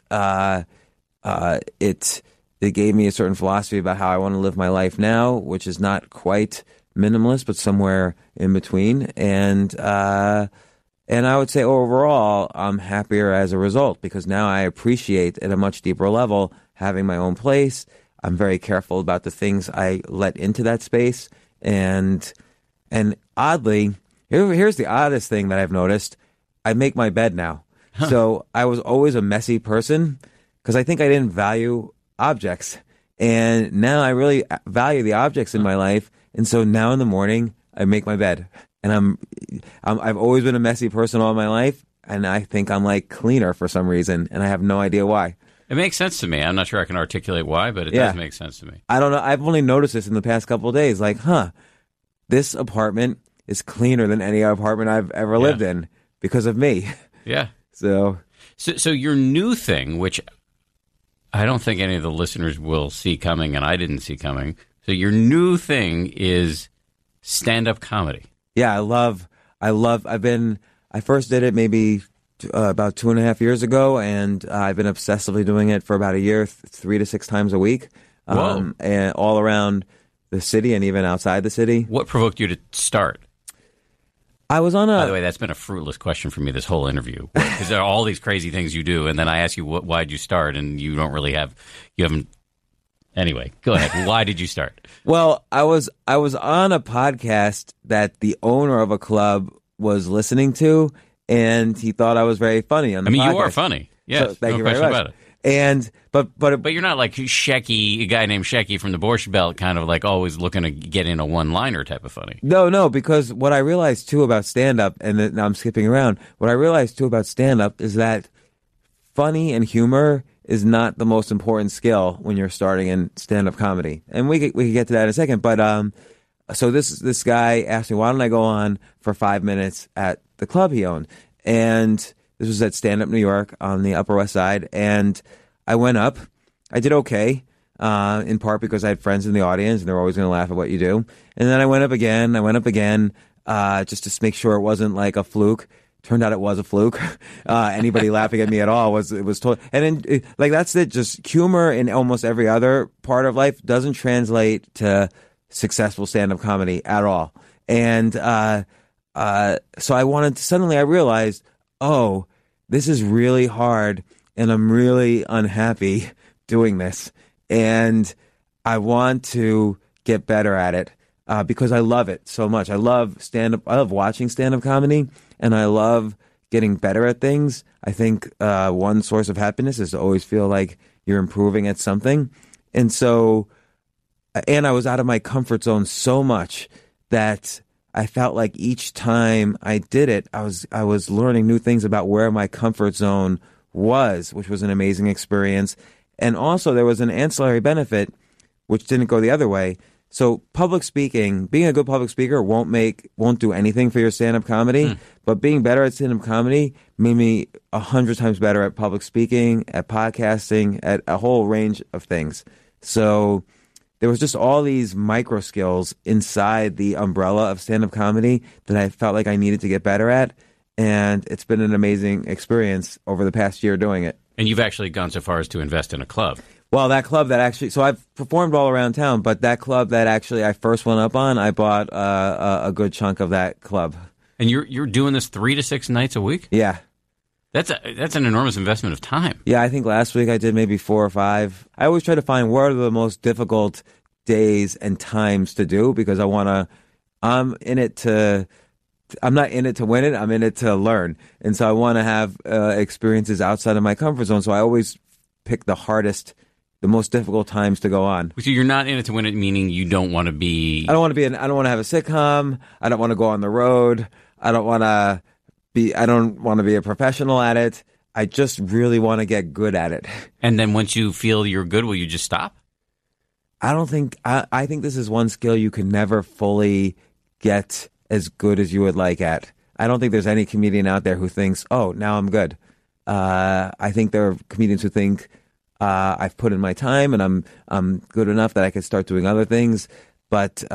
gave me a certain philosophy about how I want to live my life now, which is not quite minimalist, but somewhere in between. And I would say overall, I'm happier as a result, because now I appreciate at a much deeper level having my own place. I'm very careful about the things I let into that space. And oddly, here's the oddest thing that I've noticed. I make my bed now. Huh. So I was always a messy person because I think I didn't value objects. And now I really value the objects in my life. And so now in the morning, I make my bed. And I've always been a messy person all my life. And I think I'm like cleaner for some reason. And I have no idea why. It makes sense to me. I'm not sure I can articulate why, but it does make sense to me. I don't know. I've only noticed this in the past couple of days. Like, this apartment is cleaner than any apartment I've ever lived in because of me. Yeah. So your new thing, which I don't think any of the listeners will see coming, and I didn't see coming. So your new thing is stand-up comedy. Yeah, I first did it maybe about 2.5 years ago, and I've been obsessively doing it for about a year, 3 to 6 times a week, and all around the city and even outside the city. What provoked you to start? I was on By the way, that's been a fruitless question for me this whole interview, because there are all these crazy things you do, and then I ask you why'd you start, and you haven't. Anyway, go ahead. Why did you start? Well, I was on a podcast that the owner of a club was listening to, and he thought I was very funny on the podcast. You are funny. Yes, so, thank you very much. But you're not like Shecky, a guy named Shecky from the Borscht Belt, kind of like always looking to get in a one-liner type of funny. No, because what I realized too about stand-up, and then I'm skipping around, what I realized too about stand-up is that funny and humor is not the most important skill when you're starting in stand-up comedy. And we could get to that in a second. But so this guy asked me, why don't I go on for 5 minutes at the club he owned? And this was at Stand Up New York on the Upper West Side. And I went up. I did okay, in part because I had friends in the audience, and they're always going to laugh at what you do. And then I went up again, just to make sure it wasn't like a fluke. Turned out it was a fluke. Anybody laughing at me at all was told. And then, like, that's it. Just humor in almost every other part of life doesn't translate to successful stand-up comedy at all. And so I realized, oh, this is really hard, and I'm really unhappy doing this. And I want to get better at it because I love it so much. I love stand-up. I love watching stand-up comedy. And I love getting better at things. I think one source of happiness is to always feel like you're improving at something. And so, and I was out of my comfort zone so much that I felt like each time I did it, I was learning new things about where my comfort zone was, which was an amazing experience. And also there was an ancillary benefit, which didn't go the other way. So public speaking, being a good public speaker won't do anything for your stand-up comedy, but being better at stand-up comedy made me 100 times better at public speaking, at podcasting, at a whole range of things. So there was just all these micro skills inside the umbrella of stand-up comedy that I felt like I needed to get better at, and it's been an amazing experience over the past year doing it. And you've actually gone so far as to invest in a club. Well, that club that actually, so I've performed all around town, but that club that actually I first went up on, I bought a good chunk of that club. And you're doing this 3 to 6 nights a week? Yeah. That's an enormous investment of time. Yeah, I think last week I did maybe 4 or 5. I always try to find what are the most difficult days and times to do because I'm not in it to win it, I'm in it to learn. And so I want to have experiences outside of my comfort zone. So I always pick the most difficult times to go on. So you're not in it to win it, meaning you don't want to be... I don't want to have a sitcom. I don't want to go on the road. I don't want to be a professional at it. I just really want to get good at it. And then once you feel you're good, will you just stop? I think this is one skill you can never fully get as good as you would like at. I don't think there's any comedian out there who thinks, oh, now I'm good. I think there are comedians who think, I've put in my time and I'm good enough that I could start doing other things. But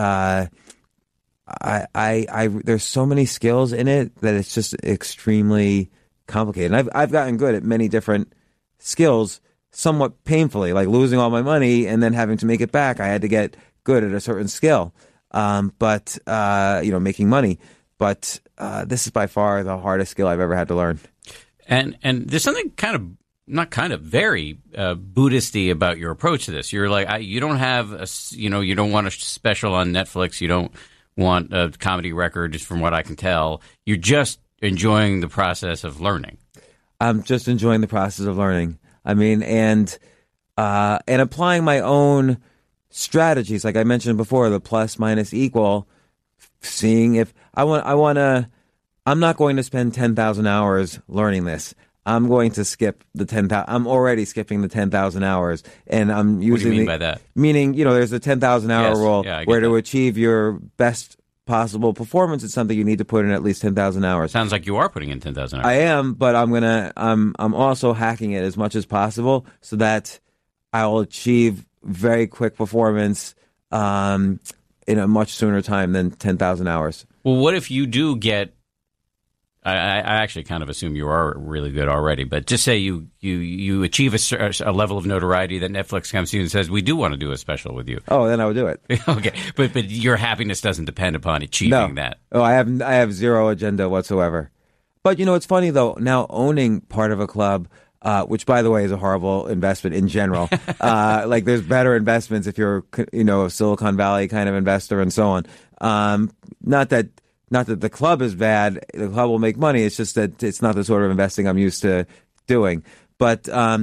there's so many skills in it that it's just extremely complicated. And I've gotten good at many different skills, somewhat painfully, like losing all my money and then having to make it back. I had to get good at a certain skill, but making money. But this is by far the hardest skill I've ever had to learn. And there's something very Buddhist-y about your approach to this. You're like, you don't have you don't want a special on Netflix. You don't want a comedy record, just from what I can tell. You're just enjoying the process of learning. I'm just enjoying the process of learning. I mean, and applying my own strategies, like I mentioned before, the plus, minus, equal. Seeing if I'm not going to spend 10,000 hours learning this. I'm going to skip the 10,000. I'm already skipping the 10,000 hours, and I'm using. What do you mean by that? Meaning, there's a 10,000 hour rule where to that. achieve your best possible performance, it's something you need to put in at least 10,000 hours. Sounds like you are putting in 10,000 hours. I am, but I'm also hacking it as much as possible so that I will achieve very quick performance in a much sooner time than 10,000 hours. Well, what if you do get? I actually kind of assume you are really good already, but just say you achieve a level of notoriety that Netflix comes to you and says, we do want to do a special with you. Oh, then I would do it. Okay, but your happiness doesn't depend upon achieving that. Oh, I have zero agenda whatsoever. But it's funny though. Now owning part of a club, which by the way is a horrible investment in general. Like there's better investments if you're a Silicon Valley kind of investor and so on. Not that the club is bad. The club will make money. It's just that it's not the sort of investing I'm used to doing. But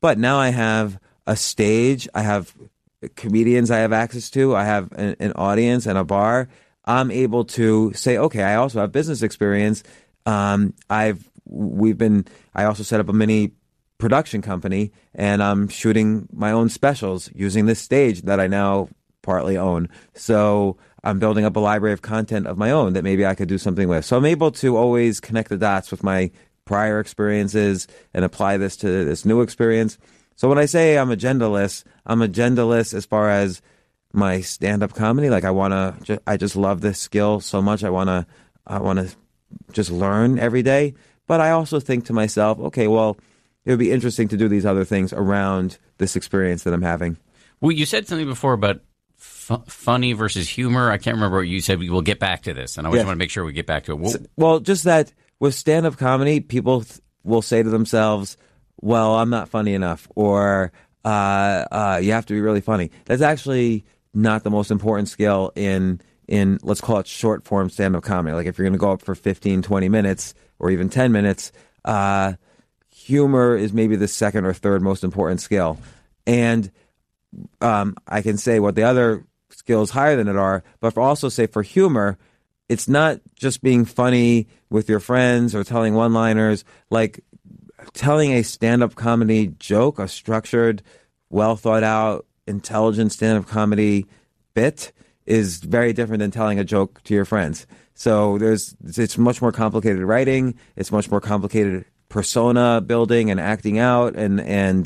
But now I have a stage. I have comedians I have access to. I have an audience and a bar. I'm able to say, okay, I also have business experience. I also set up a mini production company, and I'm shooting my own specials using this stage that I now partly own. So I'm building up a library of content of my own that maybe I could do something with. So I'm able to always connect the dots with my prior experiences and apply this to this new experience. So when I say I'm agendaless as far as my stand-up comedy. Like I just love this skill so much. I want to just learn every day. But I also think to myself, okay, well, it would be interesting to do these other things around this experience that I'm having. Well, you said something before about funny versus humor. I can't remember what you said. We'll get back to this, and I just want to make sure we get back to it. Well, just that with stand-up comedy, people will say to themselves, well, I'm not funny enough, or you have to be really funny. That's actually not the most important skill in let's call it short-form stand-up comedy. Like if you're going to go up for 15, 20 minutes, or even 10 minutes, humor is maybe the second or third most important skill. And I can say what the other skills higher than it are, but also say for humor, it's not just being funny with your friends or telling one-liners. Like telling a stand-up comedy joke, a structured, well-thought-out, intelligent stand-up comedy bit is very different than telling a joke to your friends. So it's much more complicated writing. It's much more complicated persona building and acting out and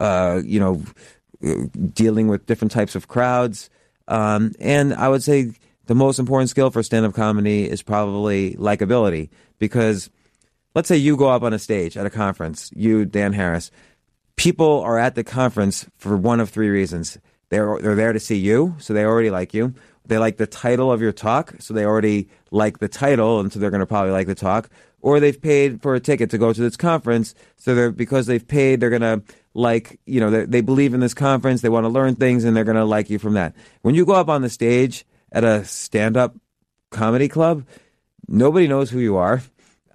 dealing with different types of crowds. And I would say the most important skill for stand-up comedy is probably likability, because let's say you go up on a stage at a conference, you, Dan Harris. People are at the conference for one of three reasons. They're there to see you, so they already like you. They like the title of your talk, so they already like the title, and so they're going to probably like the talk. Or they've paid for a ticket to go to this conference, so because they've paid, they're going to like, they believe in this conference, they want to learn things, and they're going to like you from that. When you go up on the stage at a stand-up comedy club, nobody knows who you are.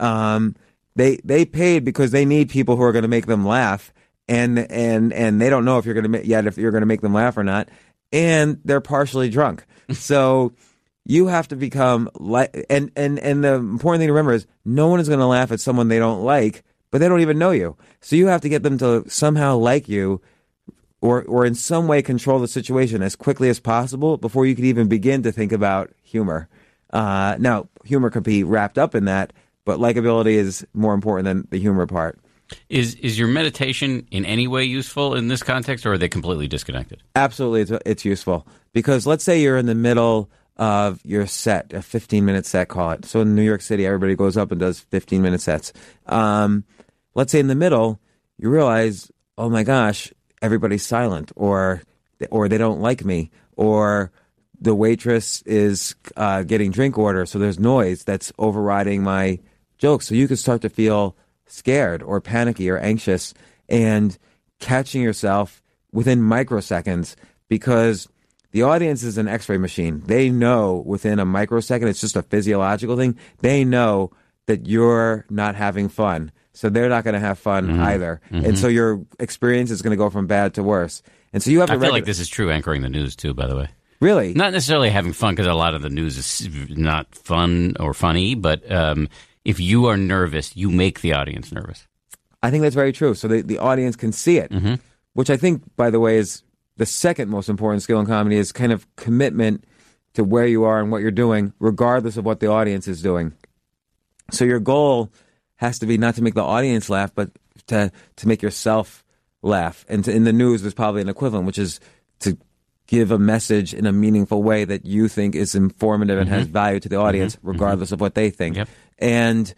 They paid because they need people who are going to make them laugh, and they don't know if you're going to make them laugh or not, and they're partially drunk. So you have to become like, and the important thing to remember is no one is going to laugh at someone they don't like, but they don't even know you. So you have to get them to somehow like you, or in some way control the situation as quickly as possible before you could even begin to think about humor. Now, humor could be wrapped up in that, but likability is more important than the humor part. Is your meditation in any way useful in this context, or are they completely disconnected? Absolutely, it's useful. Because let's say you're in the middle of your set, a 15-minute set, call it. So in New York City, everybody goes up and does 15-minute sets. Let's say in the middle, you realize, oh my gosh, everybody's silent, or they don't like me, or the waitress is getting drink order, so there's noise that's overriding my jokes. So you can start to feel scared or panicky or anxious, and catching yourself within microseconds, because the audience is an x-ray machine. They know within a microsecond, it's just a physiological thing. They know that you're not having fun. So they're not going to have fun either. Mm-hmm. And so your experience is going to go from bad to worse. And so you have to I feel like this is true anchoring the news too, by the way. Really? Not necessarily having fun, because a lot of the news is not fun or funny, but if you are nervous, you make the audience nervous. I think that's very true. So the audience can see it, which I think, by the way, is the second most important skill in comedy, is kind of commitment to where you are and what you're doing, regardless of what the audience is doing. So your goal has to be not to make the audience laugh, but to make yourself laugh. And in the news, there's probably an equivalent, which is to give a message in a meaningful way that you think is informative and has value to the audience, regardless of what they think. Yep. And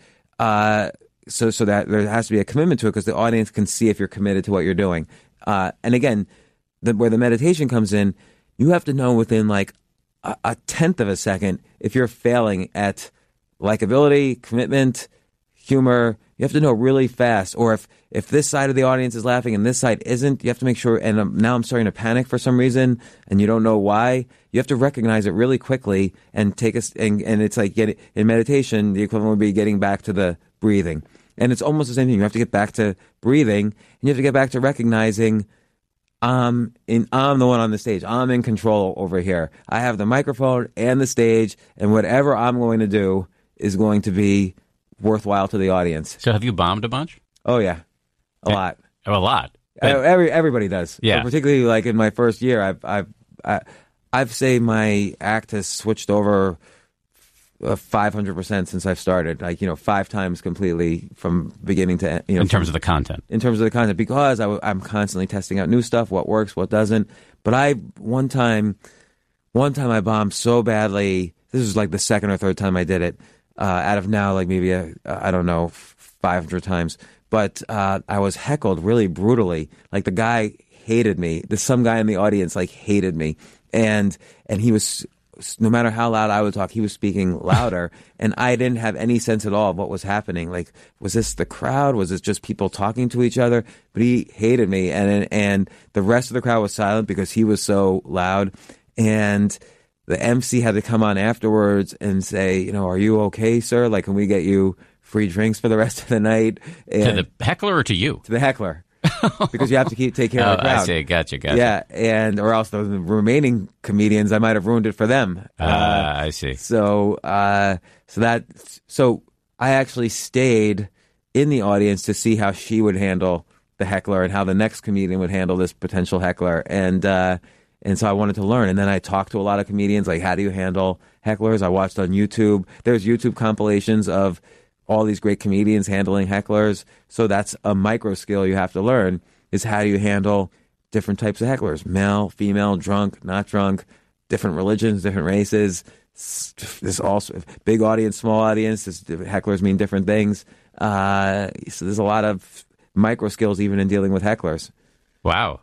so that there has to be a commitment to it, because the audience can see if you're committed to what you're doing. And again, where the meditation comes in, you have to know within like a tenth of a second if you're failing at likability, commitment, humor. You have to know really fast. Or if this side of the audience is laughing and this side isn't, you have to make sure. And now I'm starting to panic for some reason, and you don't know why. You have to recognize it really quickly and take and it's like in meditation, the equivalent would be getting back to the breathing. And it's almost the same thing. You have to get back to breathing, and you have to get back to recognizing I'm the one on the stage. I'm in control over here. I have the microphone and the stage, and whatever I'm going to do is going to be worthwhile to the audience. So have you bombed a bunch? Oh yeah, a lot. A lot. Everybody does. Yeah. Particularly like in my first year, I've say my act has switched over 500% since I've started. Like 5 times completely from beginning to end. In terms of the content. In terms of the content, because I'm constantly testing out new stuff, what works, what doesn't. But one time I bombed so badly. This was like the second or third time I did it. Out of now, like maybe I don't know, 500 times. But I was heckled really brutally. Like the guy hated me. Some guy in the audience like hated me, and he was, no matter how loud I would talk, he was speaking louder, and I didn't have any sense at all of what was happening. Like, was this the crowd? Was this just people talking to each other? But he hated me, and the rest of the crowd was silent because he was so loud, and the MC had to come on afterwards and say, are you okay, sir? Like, can we get you free drinks for the rest of the night? And to the heckler or to you? To the heckler. Because you have to take care of the crowd. I see. Gotcha. Yeah, or else the remaining comedians, I might have ruined it for them. I see. So I actually stayed in the audience to see how she would handle the heckler and how the next comedian would handle this potential heckler, and so I wanted to learn. And then I talked to a lot of comedians, like, how do you handle hecklers? I watched on YouTube. There's YouTube compilations of all these great comedians handling hecklers. So that's a micro skill you have to learn, is how do you handle different types of hecklers? Male, female, drunk, not drunk, different religions, different races. There's also big audience, small audience. Hecklers mean different things. So there's a lot of micro skills even in dealing with hecklers. Wow.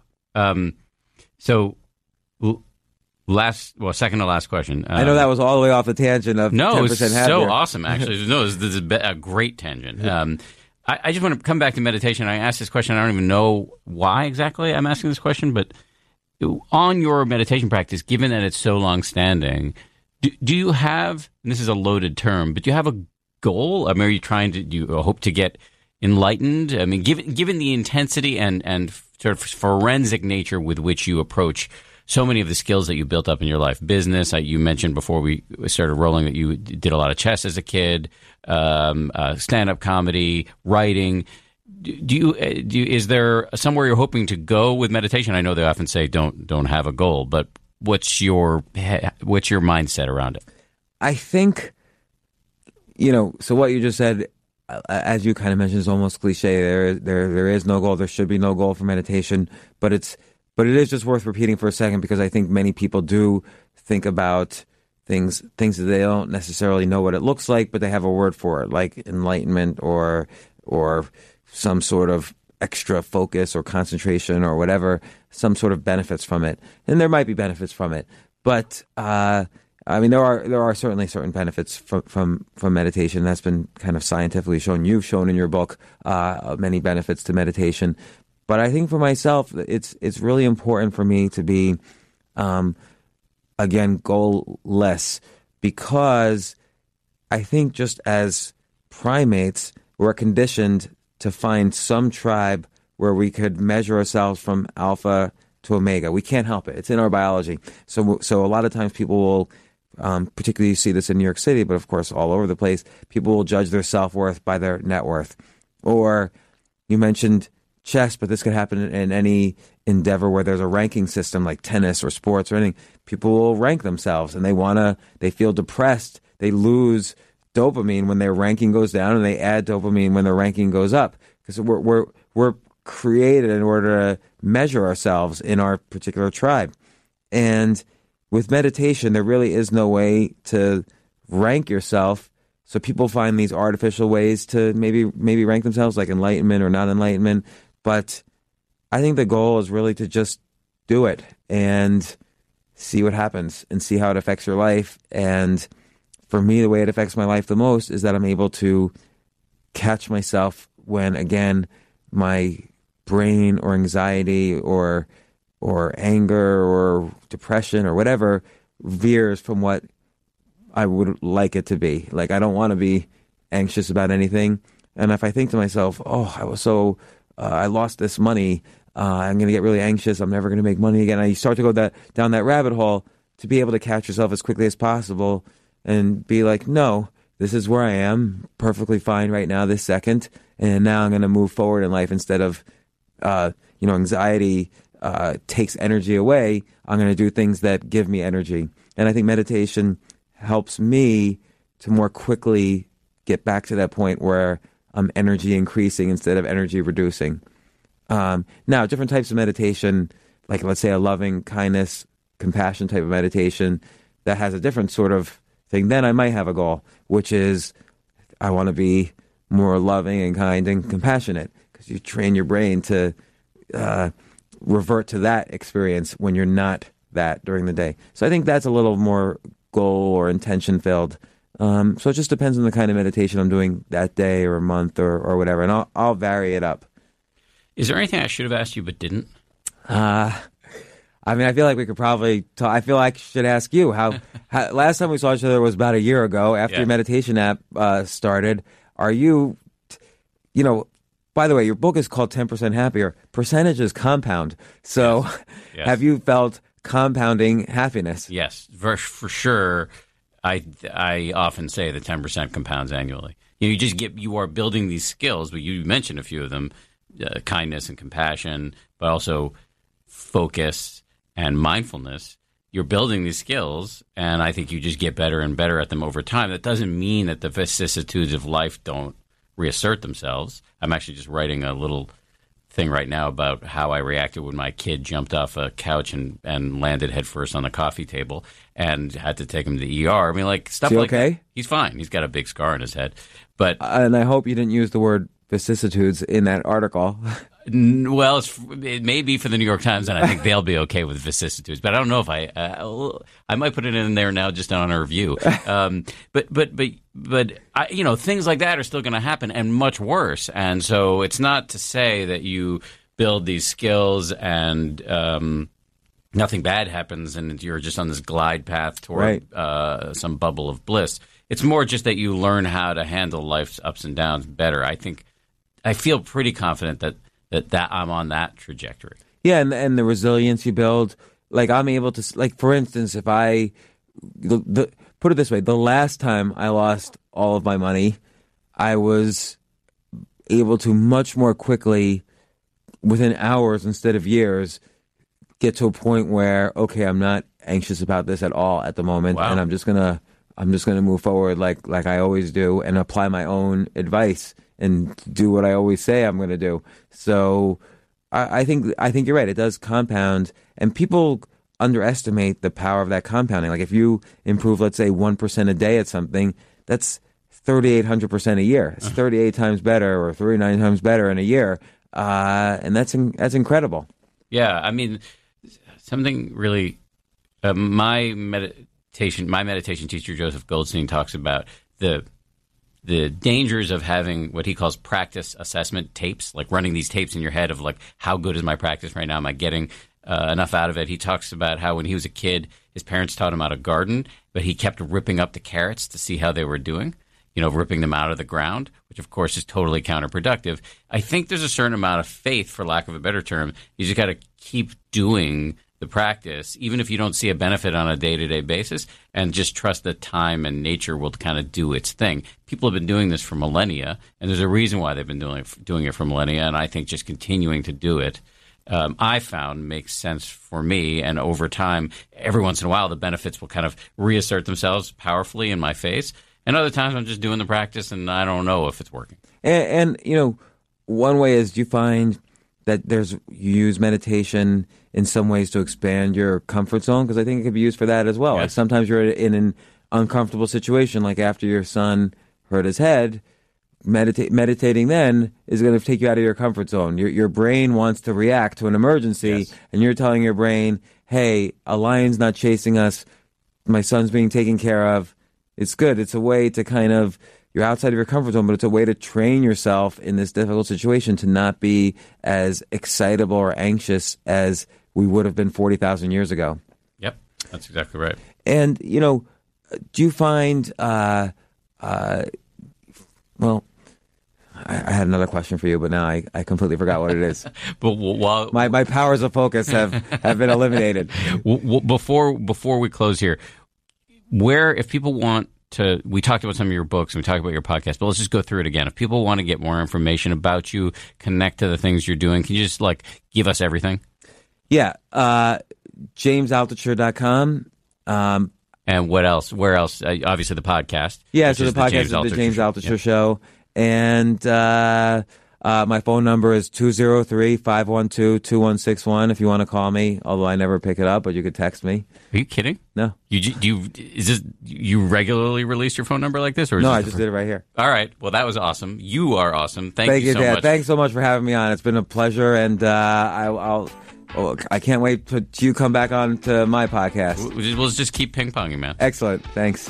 Second to last question. I know that was all the way off the tangent of 10% No, it's happier. so awesome, actually. No, this is a great tangent. I just want to come back to meditation. I asked this question. I don't even know why exactly I'm asking this question, but on your meditation practice, given that it's so long-standing, do you have, and this is a loaded term, but do you have a goal? I mean, do you hope to get enlightened? I mean, given the intensity and sort of forensic nature with which you approach so many of the skills that you built up in your life, business. You mentioned before we started rolling that you did a lot of chess as a kid, stand-up comedy, writing. Is there somewhere you're hoping to go with meditation? I know they often say don't have a goal, but what's your mindset around it? I think, so what you just said, as you kind of mentioned, is almost cliche. There is no goal. There should be no goal for meditation, but it is just worth repeating for a second, because I think many people do think about things that they don't necessarily know what it looks like, but they have a word for it, like enlightenment or some sort of extra focus or concentration or whatever, some sort of benefits from it. And there might be benefits from it, but I mean, there are certainly certain benefits from meditation. That's been kind of scientifically shown. You've shown in your book many benefits to meditation. But I think for myself, it's really important for me to be, again, goal-less, because I think just as primates, we're conditioned to find some tribe where we could measure ourselves from alpha to omega. We can't help it. It's in our biology. So a lot of times people will, particularly you see this in New York City, but of course all over the place, people will judge their self-worth by their net worth. Or you mentioned chess, but this could happen in any endeavor where there's a ranking system, like tennis or sports or anything. People will rank themselves, and they feel depressed. They lose dopamine when their ranking goes down, and they add dopamine when their ranking goes up, because we're created in order to measure ourselves in our particular tribe. And with meditation, there really is no way to rank yourself. So people find these artificial ways to maybe rank themselves, like enlightenment or not enlightenment. But I think the goal is really to just do it and see what happens and see how it affects your life. And for me, the way it affects my life the most is that I'm able to catch myself when, again, my brain or anxiety or anger or depression or whatever veers from what I would like it to be. Like, I don't want to be anxious about anything. And if I think to myself, oh, I lost this money, I'm going to get really anxious, I'm never going to make money again. And you start to go down that rabbit hole, to be able to catch yourself as quickly as possible and be like, no, this is where I am, perfectly fine right now, this second, and now I'm going to move forward in life instead of, anxiety takes energy away. I'm going to do things that give me energy. And I think meditation helps me to more quickly get back to that point where I'm energy increasing instead of energy reducing. Now, different types of meditation, like let's say a loving kindness, compassion type of meditation that has a different sort of thing, then I might have a goal, which is I want to be more loving and kind and compassionate, because you train your brain to revert to that experience when you're not that during the day. So I think that's a little more goal or intention filled. So it just depends on the kind of meditation I'm doing that day or a month or whatever, and I'll vary it up. Is there anything I should have asked you but didn't? I mean, I feel like we could probably talk. I feel like I should ask you how last time we saw each other was about a year ago after your meditation app started. Are you, by the way, your book is called 10% Happier. Percentages compound. So Yes. Have you felt compounding happiness? Yes, for sure. I often say that 10% compounds annually. You are building these skills, but you mentioned a few of them, kindness and compassion, but also focus and mindfulness. You're building these skills, and I think you just get better and better at them over time. That doesn't mean that the vicissitudes of life don't reassert themselves. I'm actually just writing a little thing right now about how I reacted when my kid jumped off a couch and landed headfirst on the coffee table and had to take him to the ER. I mean, like stuff like okay? that. He's fine. He's got a big scar on his head. But And I hope you didn't use the word vicissitudes in that article. well, it may be for the New York Times, and I think they'll be okay with vicissitudes. But I don't know if I might put it in there now just on a review. But things like that are still going to happen, and much worse. And so it's not to say that you build these skills and nothing bad happens, and you're just on this glide path toward some bubble of bliss. It's more just that you learn how to handle life's ups and downs better. I feel pretty confident that I'm on that trajectory. Yeah, and the resilience you build. Like I'm able to, like for instance, if put it this way, the last time I lost all of my money, I was able to much more quickly, within hours instead of years, get to a point where, okay, I'm not anxious about this at all at the moment, and I'm just gonna move forward like I always do and apply my own advice and do what I always say I'm going to do. So I think you're right. It does compound, and people underestimate the power of that compounding. Like if you improve, let's say 1% a day at something, that's 3,800% a year. It's 38 times better or 39 times better in a year, and that's incredible. Yeah, I mean, something really. My meditation teacher Joseph Goldstein talks about the dangers of having what he calls practice assessment tapes, like running these tapes in your head of like, how good is my practice right now? Am I getting enough out of it? He talks about how when he was a kid, his parents taught him how to garden, but he kept ripping up the carrots to see how they were doing, ripping them out of the ground, which of course is totally counterproductive. I think there's a certain amount of faith, for lack of a better term. You just got to keep doing the practice, even if you don't see a benefit on a day-to-day basis, and just trust that time and nature will kind of do its thing. People have been doing this for millennia, and there's a reason why they've been doing it for millennia, and I think just continuing to do it, I found makes sense for me, and over time, every once in a while, the benefits will kind of reassert themselves powerfully in my face, and other times I'm just doing the practice, and I don't know if it's working. And one way is you find that you use meditation in some ways to expand your comfort zone, because I think it could be used for that as well. Yes. Like sometimes you're in an uncomfortable situation, like after your son hurt his head, meditating then is going to take you out of your comfort zone. Your brain wants to react to an emergency, and you're telling your brain, hey, a lion's not chasing us, my son's being taken care of. It's good. It's a way to kind of, you're outside of your comfort zone, but it's a way to train yourself in this difficult situation to not be as excitable or anxious as we would have been 40,000 years ago. Yep, that's exactly right. And, do you find, well, I had another question for you, but now I completely forgot what it is. But while my powers of focus have been eliminated. Before we close here, if people want to, we talked about some of your books and we talked about your podcast, but let's just go through it again. If people want to get more information about you, connect to the things you're doing, can you just give us everything? Yeah, JamesAltucher.com. And what else? Where else? Obviously, the podcast. Yeah, so the podcast is the James Altucher Show. And my phone number is 203-512-2161 if you want to call me, although I never pick it up, but you could text me. Are you kidding? No. You regularly release your phone number like this? Or no, I just did it right here. All right. Well, that was awesome. You are awesome. Thank you so Dad. much. Thanks so much for having me on. It's been a pleasure, and I can't wait to you come back on to my podcast. We'll just keep ping-ponging, man. Excellent. Thanks.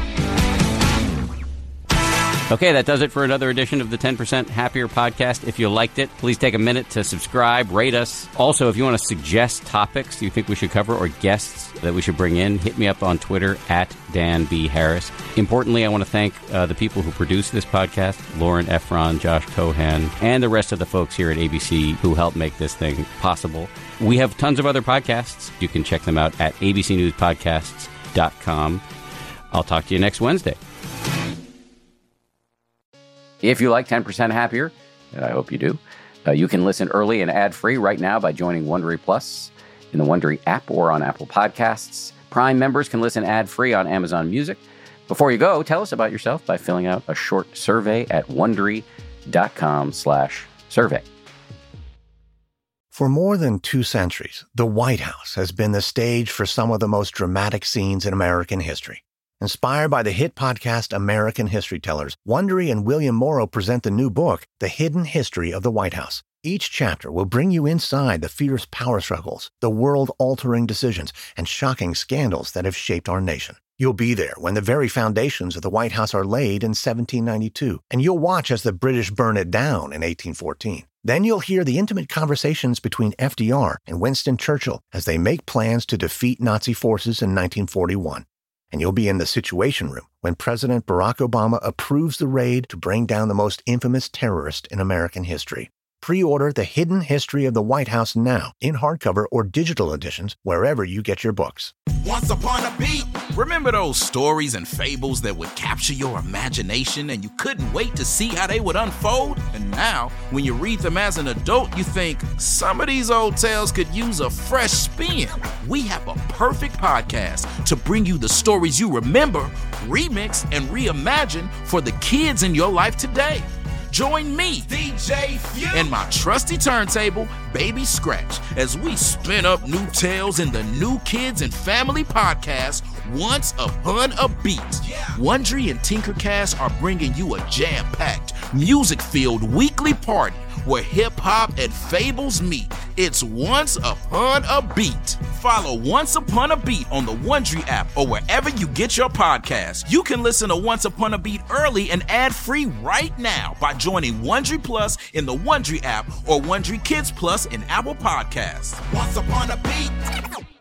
Okay, that does it for another edition of the 10% Happier podcast. If you liked it, please take a minute to subscribe, rate us. Also, if you want to suggest topics you think we should cover or guests that we should bring in, hit me up on Twitter at Dan B. Harris. Importantly, I want to thank the people who produce this podcast, Lauren Efron, Josh Cohan, and the rest of the folks here at ABC who help make this thing possible. We have tons of other podcasts. You can check them out at abcnewspodcasts.com. I'll talk to you next Wednesday. If you like 10% Happier, and I hope you do, you can listen early and ad-free right now by joining Wondery Plus in the Wondery app or on Apple Podcasts. Prime members can listen ad-free on Amazon Music. Before you go, tell us about yourself by filling out a short survey at Wondery.com/survey. For more than 2 centuries, the White House has been the stage for some of the most dramatic scenes in American history. Inspired by the hit podcast American History Tellers, Wondery and William Morrow present the new book, The Hidden History of the White House. Each chapter will bring you inside the fierce power struggles, the world-altering decisions, and shocking scandals that have shaped our nation. You'll be there when the very foundations of the White House are laid in 1792, and you'll watch as the British burn it down in 1814. Then you'll hear the intimate conversations between FDR and Winston Churchill as they make plans to defeat Nazi forces in 1941. And you'll be in the Situation Room when President Barack Obama approves the raid to bring down the most infamous terrorist in American history. Pre-order The Hidden History of the White House now in hardcover or digital editions wherever you get your books. Once upon a beat. Remember those stories and fables that would capture your imagination and you couldn't wait to see how they would unfold? And now, when you read them as an adult, you think, some of these old tales could use a fresh spin. We have a perfect podcast to bring you the stories you remember, remix, and reimagine for the kids in your life today. Join me, DJ Few, and my trusty turntable, Baby Scratch, as we spin up new tales in the New Kids and Family podcast, Once Upon a Beat. Wondery and Tinkercast are bringing you a jam-packed, music-filled weekly party where hip-hop and fables meet. It's Once Upon a Beat. Follow Once Upon a Beat on the Wondery app or wherever you get your podcasts. You can listen to Once Upon a Beat early and ad-free right now by joining Wondery Plus in the Wondery app or Wondery Kids Plus in Apple Podcasts. Once Upon a Beat.